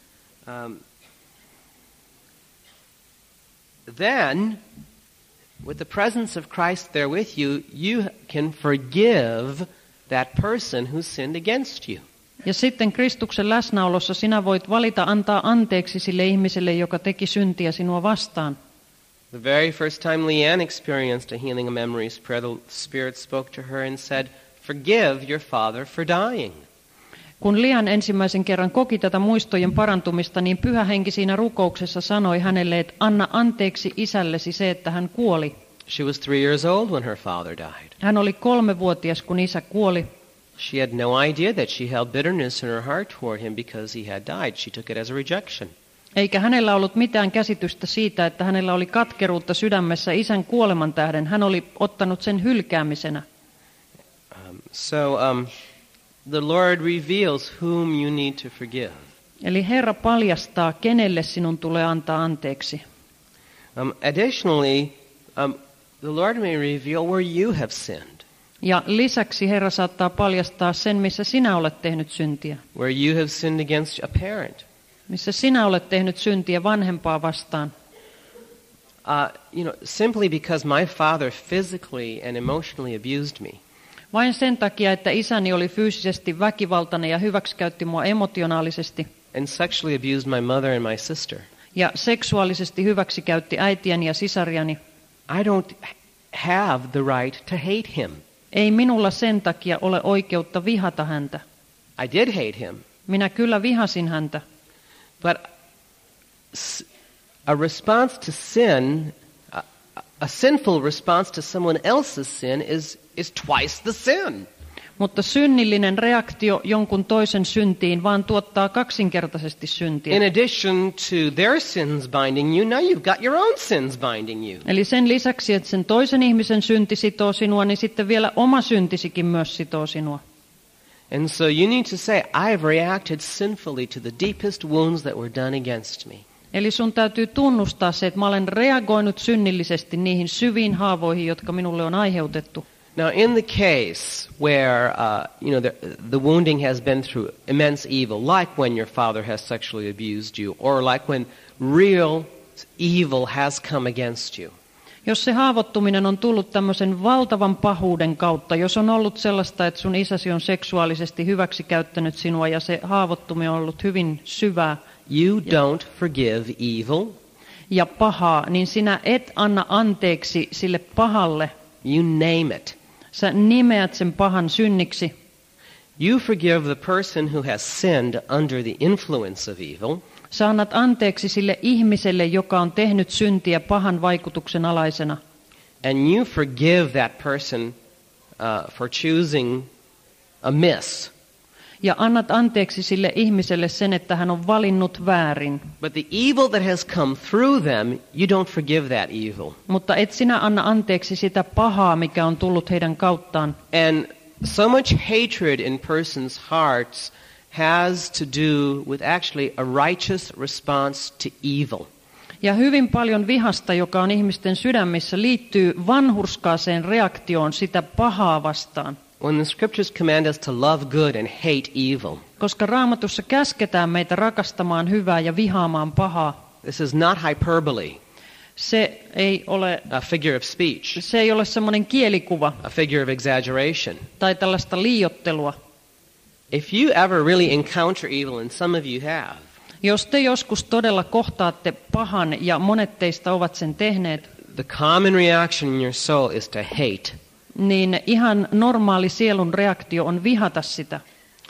Then, with the presence of Christ there with you, you can forgive that person who sinned against you. Ja sitten Kristuksen läsnäolossa sinä voit valita antaa anteeksi sille ihmiselle, joka teki syntiä sinua vastaan. The very first time Leanne experienced a healing of memories prayer, the Spirit spoke to her and said, "Forgive your father for dying." Kun Lian ensimmäisen kerran koki tätä muistojen parantumista, niin Pyhä Henki siinä rukouksessa sanoi hänelle, että anna anteeksi isällesi se, että hän kuoli. She was 3 years old when her father died. Hän oli 3-vuotias, kun isä kuoli. She had no idea that she held bitterness in her heart toward him because he had died. She took it as a rejection. Eikä hänellä ollut mitään käsitystä siitä, että hänellä oli katkeruutta sydämessä isän kuoleman tähden. Hän oli ottanut sen hylkäämisenä. The Lord reveals whom you need to forgive. Eli Herra paljastaa, kenelle sinun tulee antaa anteeksi. Additionally, the Lord may reveal where you have sinned. Ja lisäksi Herra saattaa paljastaa sen, missä sinä olet tehnyt syntiä. Where you have sinned against a parent. Missä sinä olet tehnyt syntiä vanhempaa vastaan. Simply because my father physically and emotionally abused me. Vain sen takia, että isäni oli fyysisesti väkivaltainen ja hyväksikäytti mua emotionaalisesti. And sexually abused my mother and my sister. Ja seksuaalisesti hyväksikäytti äitiäni ja sisariani. I don't have the right to hate him. Ei minulla sen takia ole oikeutta vihata häntä. I did hate him. Minä kyllä vihasin häntä. But a response to sin, a sinful response to someone else's sin is twice the sin. Mutta synnillinen reaktio jonkun toisen syntiin vaan tuottaa kaksinkertaisesti syntiä. In addition to their sins binding you, now you've got your own sins binding you. Eli sen lisäksi, että sen toisen ihmisen synti sitoo sinua, niin sitten vielä oma syntisikin myös sitoo sinua. And so you need to say, I've reacted sinfully to the deepest wounds that were done against me. Eli sun täytyy tunnustaa se, että mä olen reagoinut synnillisesti niihin syviin haavoihin, jotka minulle on aiheutettu. Now, in the case where the wounding has been through immense evil, like when your father has sexually abused you, or like when real evil has come against you. Jos se haavoittuminen on tullut tämmöisen valtavan pahuuden kautta, jos on ollut sellaista, että sun isäsi on seksuaalisesti hyväksikäyttänyt sinua ja se haavoittuminen on ollut hyvin syvää. You don't forgive evil. Ja pahaa, niin sinä et anna anteeksi sille pahalle. You name it. Sä nimeät sen pahan synniksi. You forgive the person who has sinned under the influence of evil. Sä annat anteeksi sille ihmiselle, joka on tehnyt syntiä pahan vaikutuksen alaisena. And you forgive that person for choosing amiss. Ja annat anteeksi sille ihmiselle sen, että hän on valinnut väärin. But the evil that has come through them, you don't forgive that evil. Mutta et sinä anna anteeksi sitä pahaa, mikä on tullut heidän kauttaan. And so much hatred in persons' hearts has to do with actually a righteous response to evil. Ja hyvin paljon vihasta, joka on ihmisten sydämissä, liittyy vanhurskaaseen reaktioon sitä pahaa vastaan. When the scriptures command us to love good and hate evil. Koska Raamatussa käsketään meitä rakastamaan hyvää ja vihaamaan pahaa. This is not hyperbole. Se ei ole a figure of speech. Se ei ole semmoinen kielikuva. A figure of exaggeration. Tai tällaista liioittelua. If you ever really encounter evil, and some of you have. Jos te joskus todella kohtaatte pahan ja monet teistä ovat sen tehneet. The common reaction in your soul is to hate. Niin ihan normaali sielun reaktio on vihata sitä.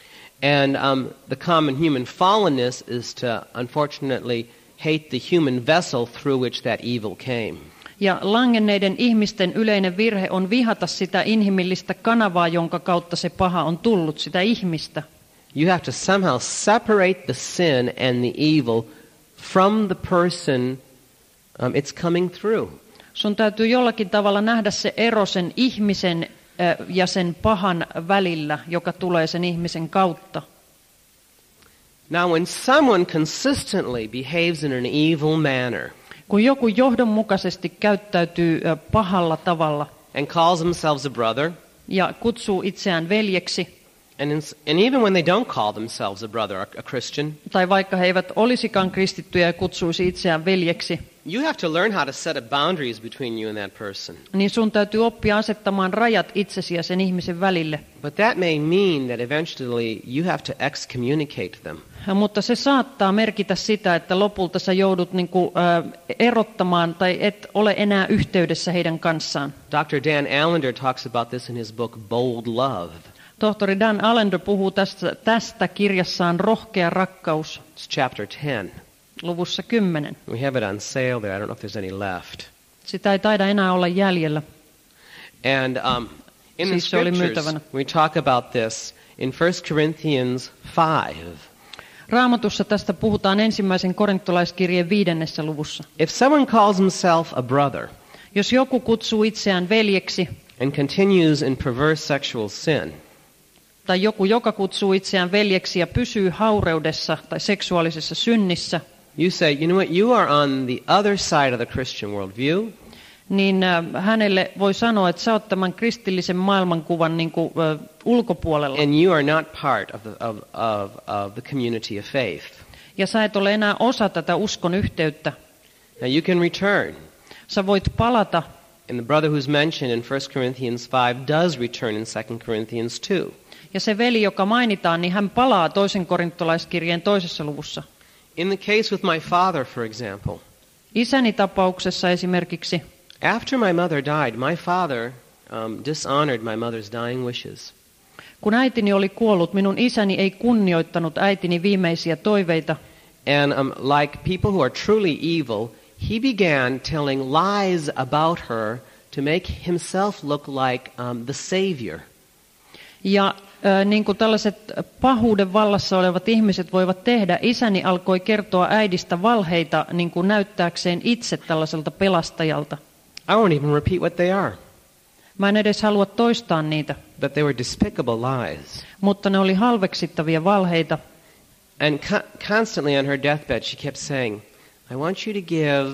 And the common human fallenness is to, unfortunately, hate the human vessel through which that evil came. Ja langenneiden ihmisten yleinen virhe on vihata sitä inhimillistä kanavaa, jonka kautta se paha on tullut, sitä ihmistä. You have to somehow separate the sin and the evil from the person it's coming through. Sun täytyy jollakin tavalla nähdä se ero sen ihmisen ja sen pahan välillä, joka tulee sen ihmisen kautta. Now when someone consistently behaves in an evil manner, Kun joku johdonmukaisesti käyttäytyy pahalla tavalla and calls themselves a brother, ja kutsuu itseään veljeksi, and even when they don't call themselves a brother, a Christian, tai vaikka he eivät olisikaan kristittyjä ja kutsuisi itseään veljeksi, you have to learn how to set up boundaries between you and that person. niin sun täytyy oppia asettamaan rajat itsesi ja sen ihmisen välille. But that may mean that eventually you have to excommunicate them. Mutta se saattaa merkitä sitä, että lopulta sä joudut erottamaan tai et ole enää yhteydessä heidän kanssaan. Dr. Dan Allender talks about this in his book Bold Love. Tohtori Dan Allender puhuu tästä kirjassaan Rohkea rakkaus. It's chapter 10. Luvussa 10. We have it on sale there. I don't know if there's any left. Sitä ei taida enää olla jäljellä. And in the Siis se oli scriptures, myytävänä. we talk about this in 1 Corinthians 5. Raamatussa tästä puhutaan ensimmäisen korintolaiskirjeen 5. luvussa. If someone calls himself a brother Jos joku kutsuu itseään veljeksi, and continues in perverse sexual sin, tai joku, joka kutsuu itseään veljeksi ja pysyy haureudessa tai seksuaalisessa synnissä, you say, you know what, you are on the other side of the Christian worldview, niin hänelle voi sanoa, että sä oot tämän kristillisen maailmankuvan ulkopuolella. and you are not part of the community of faith. Ja sä et ole enää osa tätä uskon yhteyttä. Now you can return. Sä voit palata, And the brother who's mentioned in 1 Corinthians 5 does return in 2 Corinthians 2. ja se veli, joka mainitaan, niin hän palaa toisen korintolaiskirjeen 2. luvussa. In the case with my father, for example, Isäni tapauksessa esimerkiksi, after my mother died, my father dishonored my mother's dying wishes. kun äitini oli kuollut, minun isäni ei kunnioittanut äitini viimeisiä toiveita. And like people who are truly evil, he began telling lies about her to make himself look like the savior. Ja niin kuin tällaiset pahuuden vallassa olevat ihmiset voivat tehdä, isäni alkoi kertoa äidistä valheita niin kuin näyttääkseen itse tällaiselta pelastajalta. I won't even repeat what they are, Mä en edes halua toistaa niitä, but they were despicable lies. mutta ne oli halveksittavia valheita. And constantly on her deathbed, she kept saying, I want you to give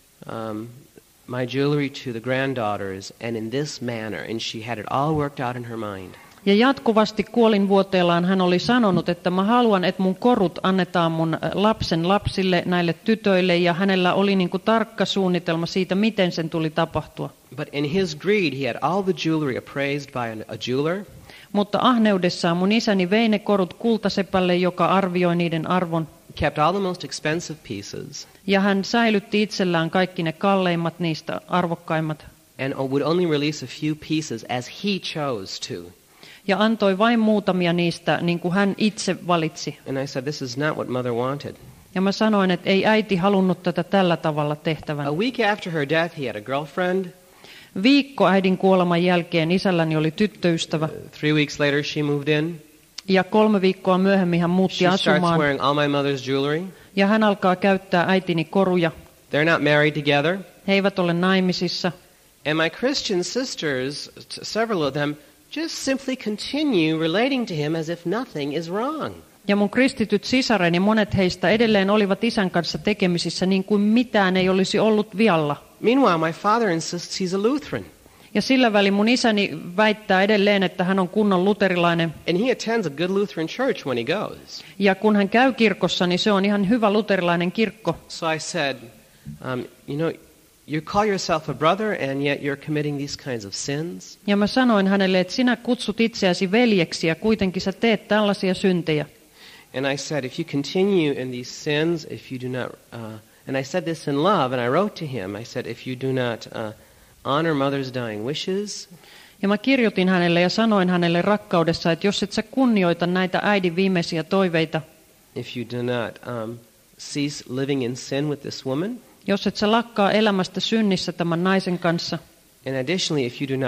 my jewelry to the granddaughters, and in this manner. And she had it all worked out in her mind. Ja jatkuvasti kuolinvuoteellaan hän oli sanonut, että mä haluan, että mun korut annetaan mun lapsen lapsille, näille tytöille, ja hänellä oli niin kuin tarkka suunnitelma siitä, miten sen tuli tapahtua. But in his greed, he had all the jewelry appraised by a jeweler. Mutta ahneudessaan mun isäni vei ne korut kultasepälle, joka arvioi niiden arvon. Kept all the most expensive pieces, Ja hän säilytti itsellään kaikki ne kalleimmat niistä, arvokkaimmat. and would only release a few pieces as he chose to. Ja antoi vain muutamia niistä, niin kuin hän itse valitsi. And I said, this is not what mother wanted. Ja mä sanoin, että ei äiti halunnut tätä tällä tavalla tehtävän. A week after her death, he had a girlfriend. Viikko äidin kuoleman jälkeen isälläni oli tyttöystävä. 3 weeks later, she moved in. Ja 3 viikkoa myöhemmin hän muutti She starts asumaan. wearing all my mother's jewelry. Ja hän alkaa käyttää äitini koruja. They're not married together. He eivät ole naimisissa. And my Christian sisters, several of them, just simply continue relating to him as if nothing is wrong. Ja mun kristityt sisareni, monet heistä edelleen olivat isän kanssa tekemisissä niin kuin mitään ei olisi ollut vialla. Meanwhile, my father insists he's a Lutheran. Ja sillä välin mun isäni väittää edelleen, että hän on kunnon luterilainen. And he attends a good Lutheran church when he goes. Ja kun hän käy kirkossa, niin se on ihan hyvä luterilainen kirkko. So I said, you know, you call yourself a brother and yet you're committing these kinds of sins. Ja mä sanoin hänelle, että sinä kutsut itseäsi veljeksi ja kuitenkin sä teet tällaisia syntejä. And I said, if you continue in these sins, if you do not, and I said this in love, and I wrote to him, I said, if you do not honor mother's dying wishes, Ja mä kirjoitin hänelle ja sanoin hänelle rakkaudessa, että jos et sä kunnioita näitä äidin viimeisiä toiveita, if you do not cease living in sin with this woman, jos et sä lakkaa elämästä synnissä tämän naisen kanssa, and additionally, if you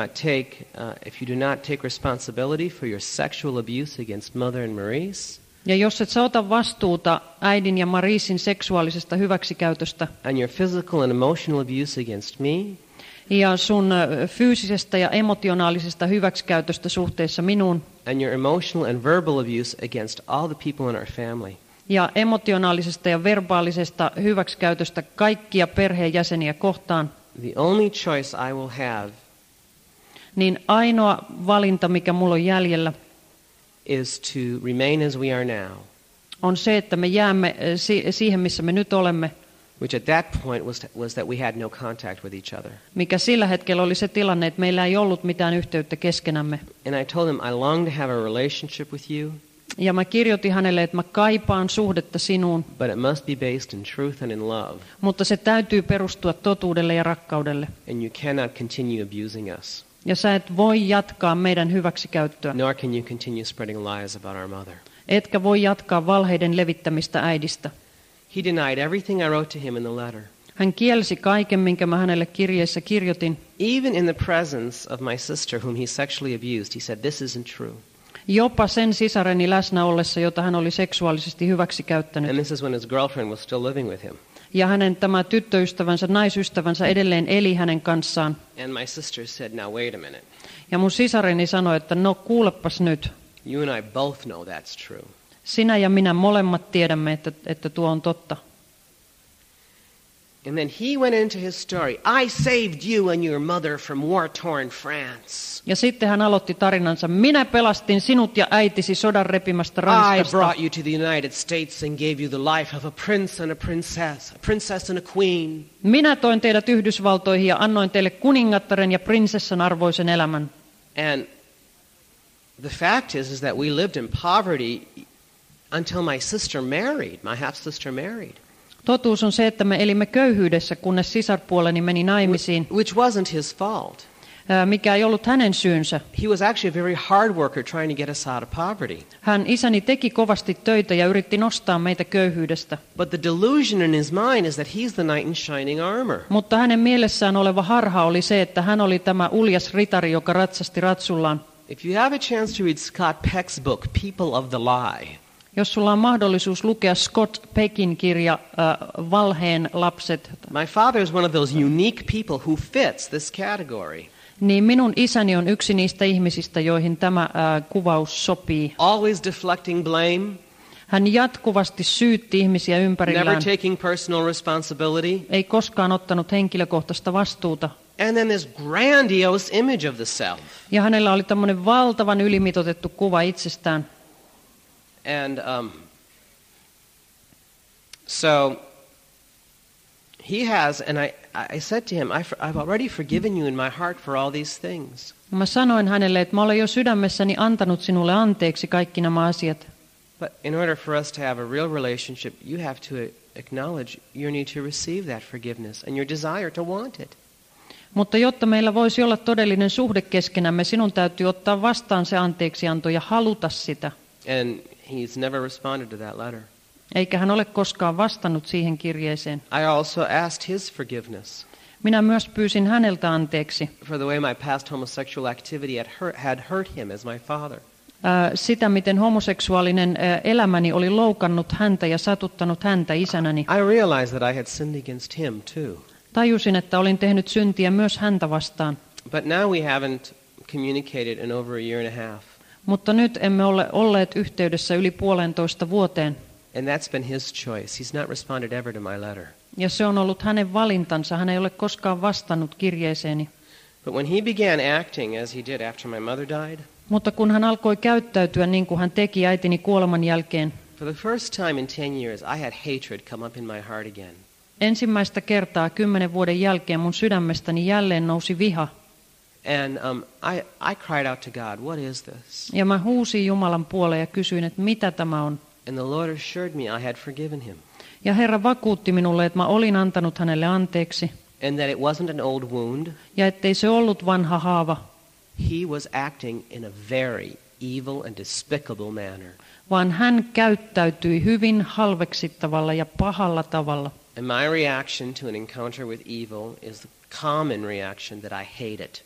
do not take responsibility for your sexual abuse against mother and Maurice, ja jos et sä ota vastuuta äidin ja Marisin seksuaalisesta hyväksikäytöstä and your physical and emotional abuse against me, ja sun fyysisestä ja emotionaalisesta hyväksikäytöstä suhteessa minuun, and your emotional and verbal abuse against all the people in our family, ja emotionaalisesta ja verbaalisesta hyväksikäytöstä kaikkia perheenjäseniä kohtaan, the only choice I will have niin ainoa valinta, mikä mulla on jäljellä, is to remain as we are now, on se, että me jäämme siihen, missä me nyt olemme, which at that point was that we had no contact with each other. mikä sillä hetkellä oli se tilanne, että meillä ei ollut mitään yhteyttä keskenämme. And I told him I long to have a relationship with you, Ja mä kirjoitin hänelle, että mä kaipaan suhdetta sinuun, but it must be based in truth and in love, mutta se täytyy perustua totuudelle ja rakkaudelle. and you cannot continue abusing us, Ja sä et voi jatkaa meidän hyväksikäyttöä, nor can you continue spreading lies about our mother. etkä voi jatkaa valheiden levittämistä äidistä. He denied everything I wrote to him in the letter. Hän kielsi kaiken, minkä mä hänelle kirjeessä kirjoitin. Even in the presence of my sister, whom he sexually abused, he said, "This isn't true." Jopa sen sisareni läsnä ollessa, jota hän oli seksuaalisesti hyväksikäyttänyt. And this is when his girlfriend was still living with him. Ja hänen tämä tyttöystävänsä, naisystävänsä edelleen eli hänen kanssaan. And my sister said, "Now wait a minute. Ja mun sisareni sanoi, että no kuulepas nyt, You and I both know that's true." sinä ja minä molemmat tiedämme, että tuo on totta. And then he went into his story. I saved you and your mother from war-torn France. Ja sitten hän aloitti tarinansa. Minä pelastin sinut ja äitisi sodan repimästä I Ranskasta. brought you to the United States and gave you the life of a prince and a princess and a queen. Minä toin teidät Yhdysvaltoihin ja annoin teille kuningattaren ja prinsessan arvoisen elämän. And the fact is that we lived in poverty until my sister married, my half-sister married. Totuus on se, että me elimme köyhyydessä, kunnes sisarpuoleni meni naimisiin, Which wasn't his fault. mikä ei ollut hänen syynsä. He was actually a very hard worker trying to get us out of poverty. Isäni teki kovasti töitä ja yritti nostaa meitä köyhyydestä. But the delusion in his mind is that he's the knight in shining armor. Mutta hänen mielessään oleva harha oli se, että hän oli tämä uljas ritari, joka ratsasti ratsullaan. If you have a chance to read Scott Peck's book, People of the Lie, Jos sulla on mahdollisuus lukea Scott Peckin kirja Valheen lapset, my father is one of those unique people who fits this category. niin minun isäni on yksi niistä ihmisistä, joihin tämä kuvaus sopii. Always deflecting blame, Hän jatkuvasti syytti ihmisiä ympärillään, never taking personal responsibility, ei koskaan ottanut henkilökohtaista vastuuta. and then this grandiose image of the self. Ja hänellä oli tämmöinen valtavan ylimitoitettu kuva itsestään. And so he has, and I said to him, I've already forgiven you in my heart for all these things. Mä sanoin hänelle, että mä olen jo sydämessäni antanut sinulle anteeksi kaikki nämä asiat. But in order for us to have a real relationship, you have to acknowledge your need to receive that forgiveness and your desire to want it. Mutta jotta meillä voisi olla todellinen suhde keskenämme, sinun täytyy ottaa vastaan se anteeksianto ja haluta sitä. And he's never responded to that letter. Eikä hän ole koskaan vastannut siihen kirjeeseen. I also asked his forgiveness Minä myös pyysin häneltä anteeksi for the way my past homosexual activity had hurt him as my father. Sitä, miten homoseksuaalinen elämäni oli loukannut häntä ja satuttanut häntä isänäni. I realized that I had sinned against him too. Tajusin, että olin tehnyt syntiä myös häntä vastaan. But now we haven't communicated in over a year and a half. Mutta nyt emme ole olleet yhteydessä yli 1,5 vuoteen. And that's been his choice. He's not responded ever to my letter. Ja se on ollut hänen valintansa. Hän ei ole koskaan vastannut kirjeeseeni. But when he began acting as he did after my mother died, Mutta kun hän alkoi käyttäytyä niin kuin hän teki äitini kuoleman jälkeen, for the first time in 10 years, I had hatred come up in my heart again. ensimmäistä kertaa 10 vuoden jälkeen mun sydämestäni jälleen nousi viha. And I cried out to God, what is this? Ja mä huusin Jumalan puoleen ja kysyin, että mitä tämä on. And the Lord assured me I had forgiven him. Ja Herra vakuutti minulle, että mä olin antanut hänelle anteeksi. And that it wasn't an old wound. Ja ettei se ollut vanha haava, He was acting in a very evil and despicable manner. vaan hän käyttäytyi hyvin halveksittavalla ja pahalla tavalla. And my reaction to an encounter with evil is the common reaction that I hate it.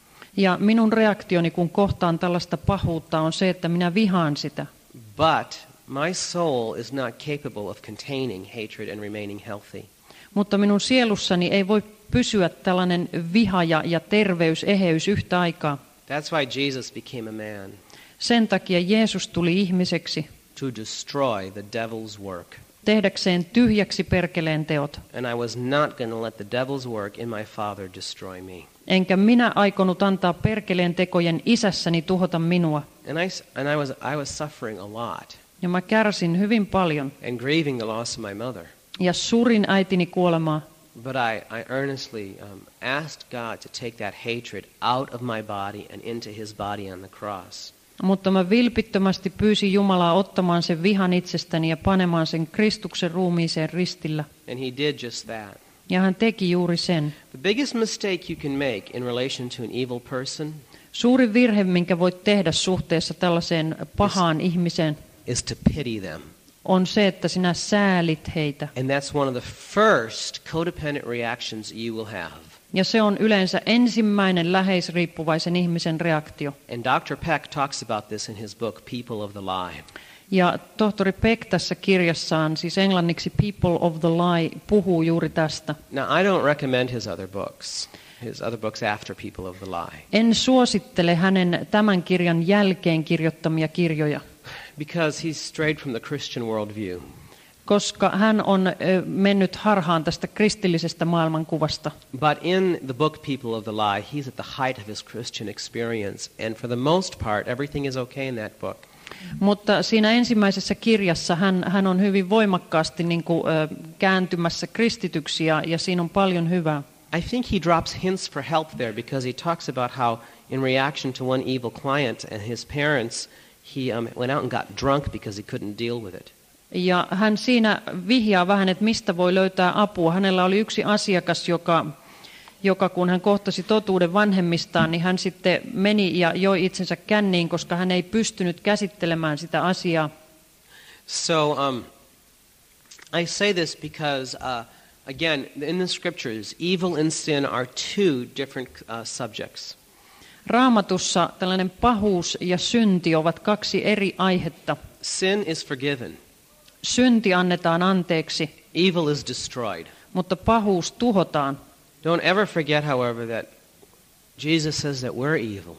Ja minun reaktioni, kun kohtaan tällaista pahuutta, on se, että minä vihaan sitä. But my soul is not capable of containing hatred and remaining healthy. Mutta minun sielussani ei voi pysyä tällainen viha ja terveys, eheys yhtä aikaa. That's why Jesus became a man. Sen takia Jeesus tuli ihmiseksi. to destroy the devil's work. tehdäkseen tyhjäksi perkeleen teot. And I was not going to let the devil's work in my Father destroy me. Enkä minä aikonut antaa perkeleen tekojen isässäni tuhota minua. And I was suffering a lot. Ja mä kärsin hyvin paljon. And grieving the loss of my mother. Ja surin äitini kuolemaa. But I earnestly asked God to take that hatred out of my body and into his body on the cross. Mutta mä vilpittömästi pyysin Jumalaa ottamaan sen vihan itsestäni ja panemaan sen Kristuksen ruumiiseen ristillä. And he did just that. Ja hän teki juuri sen. The biggest mistake you can make in relation to an evil person Suurin virhe, minkä voit tehdä suhteessa tällaiseen pahaan ihmiseen, is to pity them. on se, että sinä säälit heitä. And that's one of the first codependent reactions you will have. Ja se on yleensä ensimmäinen läheisriippuvaisen ihmisen reaktio. And Dr. Peck talks about this in his book, People of the Lie. Ja tohtori Peck tässä kirjassaan, siis englanniksi People of the Lie, puhuu juuri tästä. Now, I don't recommend his other books after People of the Lie. En suosittele hänen tämän kirjan jälkeen kirjoittamia kirjoja, Because he's strayed from the Christian worldview. koska hän on mennyt harhaan tästä kristillisestä maailmankuvasta. But in the book People of the Lie, he's at the height of his Christian experience. And for the most part, everything is okay in that book. Mutta siinä ensimmäisessä kirjassa hän on hyvin voimakkaasti niin kuin, kääntymässä kristityksi ja siinä on paljon hyvää. I think he drops hints for help there because he talks about how in reaction to one evil client and his parents, he went out and got drunk because he couldn't deal with it. Ja hän siinä vihjaa vähän, että mistä voi löytää apua. Hänellä oli yksi asiakas, joka kun hän kohtasi totuuden vanhemmistaan, niin hän sitten meni ja joi itsensä känniin, koska hän ei pystynyt käsittelemään sitä asiaa. So I say this because, again, in the scriptures, evil and sin are two different subjects. Raamatussa tällainen pahuus ja synti ovat kaksi eri aihetta. Sin is forgiven. Synti annetaan anteeksi, Evil is destroyed. mutta pahuus tuhotaan. Don't ever forget, however, that Jesus says that we're evil.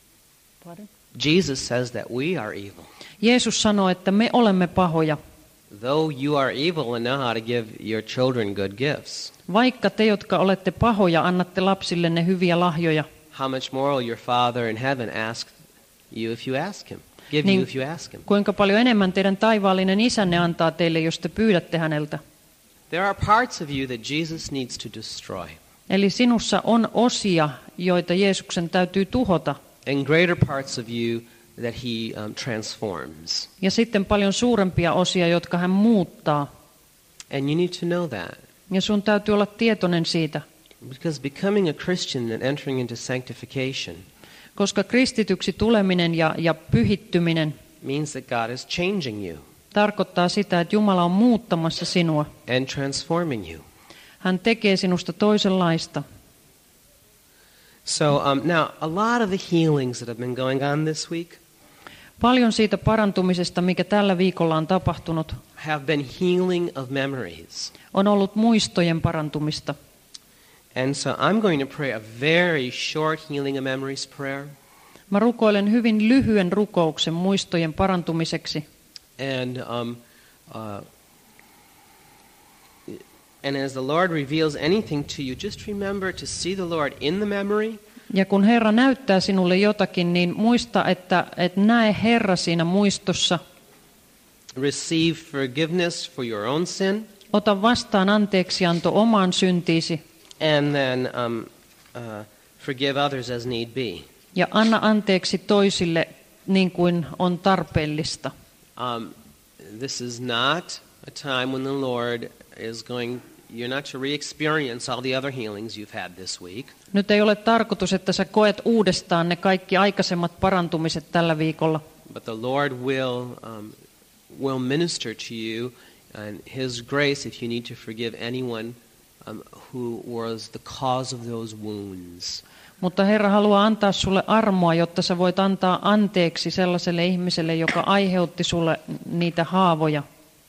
Jesus says that we are evil. Jeesus sanoo, että me olemme pahoja. Though you are evil and know how to give your children good gifts, Vaikka te, jotka olette pahoja, annatte lapsillenne hyviä lahjoja, how much more will your Father in heaven ask you if you ask him? Give Niin, you if you ask him. kuinka paljon enemmän teidän taivaallinen isänne antaa teille, jos te pyydätte häneltä. There are parts of you that Jesus needs to destroy, Eli sinussa on osia, joita Jeesuksen täytyy tuhota. and greater parts of you that he transforms. Ja sitten paljon suurempia osia, jotka hän muuttaa. And you need to know that. Ja sun täytyy olla tietoinen siitä. Because becoming a Christian and entering into sanctification Koska kristityksi tuleminen ja pyhittyminen means that God is changing you tarkoittaa sitä, että Jumala on muuttamassa sinua. and transforming you. Hän tekee sinusta toisenlaista. So now, a lot of the healings that have been going on this week Paljon siitä parantumisesta, mikä tällä viikolla on tapahtunut, have been healing of memories. on ollut muistojen parantumista. And so I'm going to pray a very short healing of memories prayer. Mä rukoilen hyvin lyhyen rukouksen muistojen parantumiseksi. And as the Lord reveals anything to you, just remember to see the Lord in the memory. Ja kun Herra näyttää sinulle jotakin, niin muista, että näe Herra siinä muistossa. Receive forgiveness for your own sin. Ota vastaan anteeksianto omaan syntiisi. And then forgive others as need be. Ja anna anteeksi toisille niin kuin on tarpeellista. This is not a time when the Lord is going, you're not to re-experience all the other healings you've had this week. Nyt ei ole tarkoitus, että sä koet uudestaan ne kaikki aikaisemmat parantumiset tällä viikolla. But the Lord will minister to you and His grace if you need to forgive anyone who was the cause of those wounds. Mutta Herra haluaa antaa sulle armoa, jotta sä voit antaa anteeksi sellaiselle ihmiselle, joka aiheutti sulle niitä haavoja.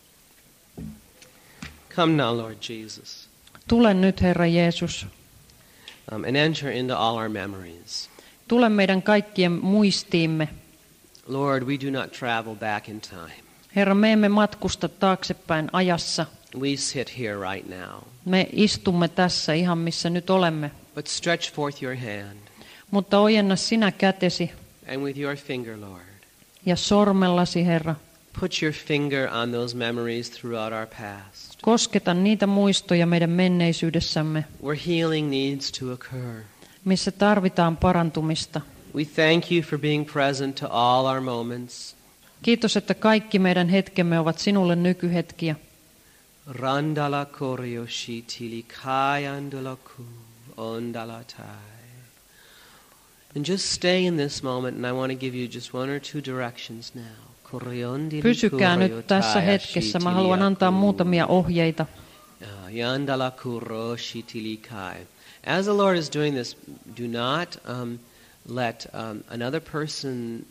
Come now, Lord Jesus, Tule nyt, Herra Jeesus. and enter into all our memories. Tule meidän kaikkien muistiimme. Lord, we do not travel back in time. Herra, me emme matkusta taaksepäin ajassa. We sit here right now. Me istumme tässä ihan missä nyt olemme. But stretch forth your hand. Mutta ojenna sinä kätesi And with your finger, Lord, ja sormellasi, Herra, put your finger on those memories throughout our past, kosketa niitä muistoja meidän menneisyydessämme, where healing needs to occur. missä tarvitaan parantumista. We thank you for being present to all our moments. Kiitos, että kaikki meidän hetkemme ovat sinulle nykyhetkiä. Randala koryoshi tilikai andalaku ondalatai. And just stay in this moment, and I want to give you just one or two directions now. Pysykää nyt tässä hetkessä. Mä haluan antaa muutamia ohjeita. As the Lord is doing this, do not let another person's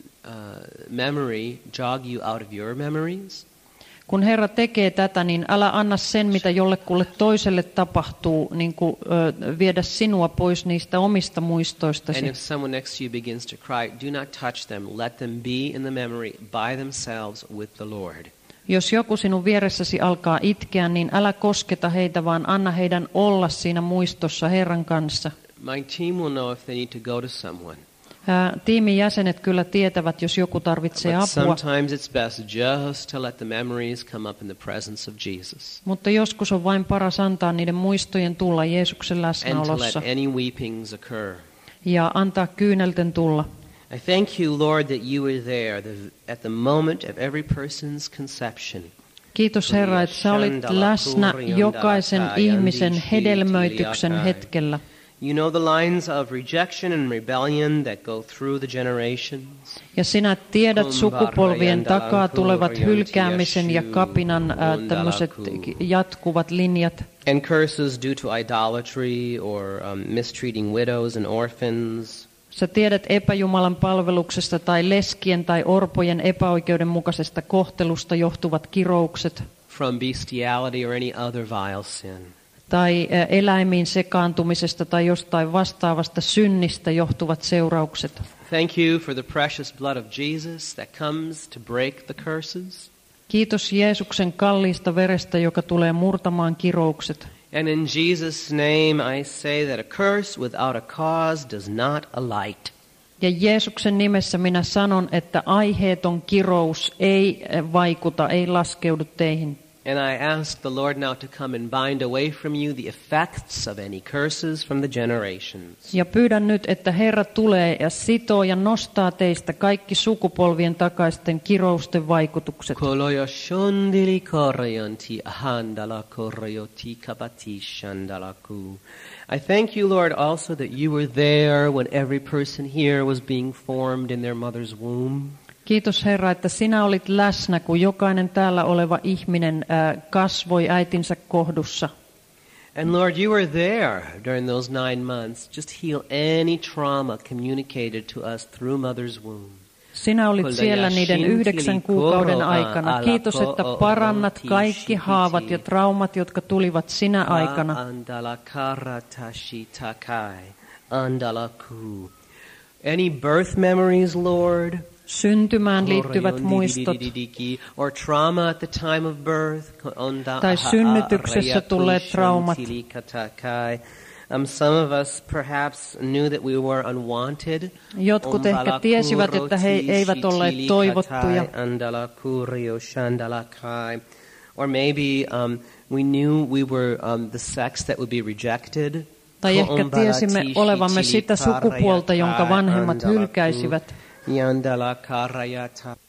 memory jog you out of your memories. Kun Herra tekee tätä, niin älä anna sen, mitä jollekulle toiselle tapahtuu, niin kuin viedä sinua pois niistä omista muistoistasi. And if someone next to you begins to cry, do not touch them. Let them be in the memory by themselves with the Lord. Jos joku sinun vieressäsi alkaa itkeä, niin älä kosketa heitä, vaan anna heidän olla siinä muistossa Herran kanssa. My team will know if they need to go to someone. Tiimin jäsenet kyllä tietävät, jos joku tarvitsee But apua. sometimes it's best just to let the memories come up in the presence of Jesus. Mutta joskus on vain paras antaa niiden muistojen tulla Jeesuksen And to let läsnäolossa any weepings occur. ja antaa kyynelten tulla. I thank you, Lord, that you were there at the moment of every person's conception. Kiitos Herra, että sä olit läsnä jokaisen ihmisen hedelmöityksen hetkellä. You know the lines of rejection and rebellion that go through the generations. Ja sinä tiedät sukupolvien takaa tulevat hylkäämisen ja kapinan tämmöiset jatkuvat linjat. And curses due to idolatry or mistreating widows and orphans. Sä tiedät epäjumalan palveluksesta tai leskien tai orpojen epäoikeudenmukaisesta kohtelusta johtuvat kiroukset. From bestiality or any other vile sin. Tai eläimiin sekaantumisesta tai jostain vastaavasta synnistä johtuvat seuraukset. Thank you for the precious blood of Jesus that comes to break the curses. Kiitos Jeesuksen kalliista verestä, joka tulee murtamaan kiroukset. And in Jesus' name I say that a curse without a cause does not alight. Ja Jeesuksen nimessä minä sanon, että aiheeton kirous ei vaikuta, ei laskeudu teihin. And I ask the Lord now to come and bind away from you the effects of any curses from the generations. Ja pyydän nyt, että Herra tulee ja sitoo ja nostaa teistä kaikki sukupolvien takaisten kirousten vaikutukset. I thank you, Lord, also that you were there when every person here was being formed in their mother's womb. Kiitos Herra, että sinä olit läsnä, kun jokainen täällä oleva ihminen kasvoi äitinsä kohdussa. And Lord, you were there during those 9 months. Just heal any trauma communicated to us through mother's womb. Sinä olit siellä niiden 9 kuukauden aikana. Kiitos, että parannat kaikki haavat ja traumat, jotka tulivat sinä aikana. Any birth memories, Lord? Syntymään liittyvät muistot or trauma at the time of birth, tai synnytyksessä tulleet traumat. Some of us perhaps knew that we were unwanted. Jotkut ehkä tiesivät, että he eivät olleet toivottuja. Or maybe we knew we were the sex that would be rejected. Tai ehkä tiesimme olevamme sitä sukupuolta, jonka vanhemmat hylkäisivät. Yandala karayata.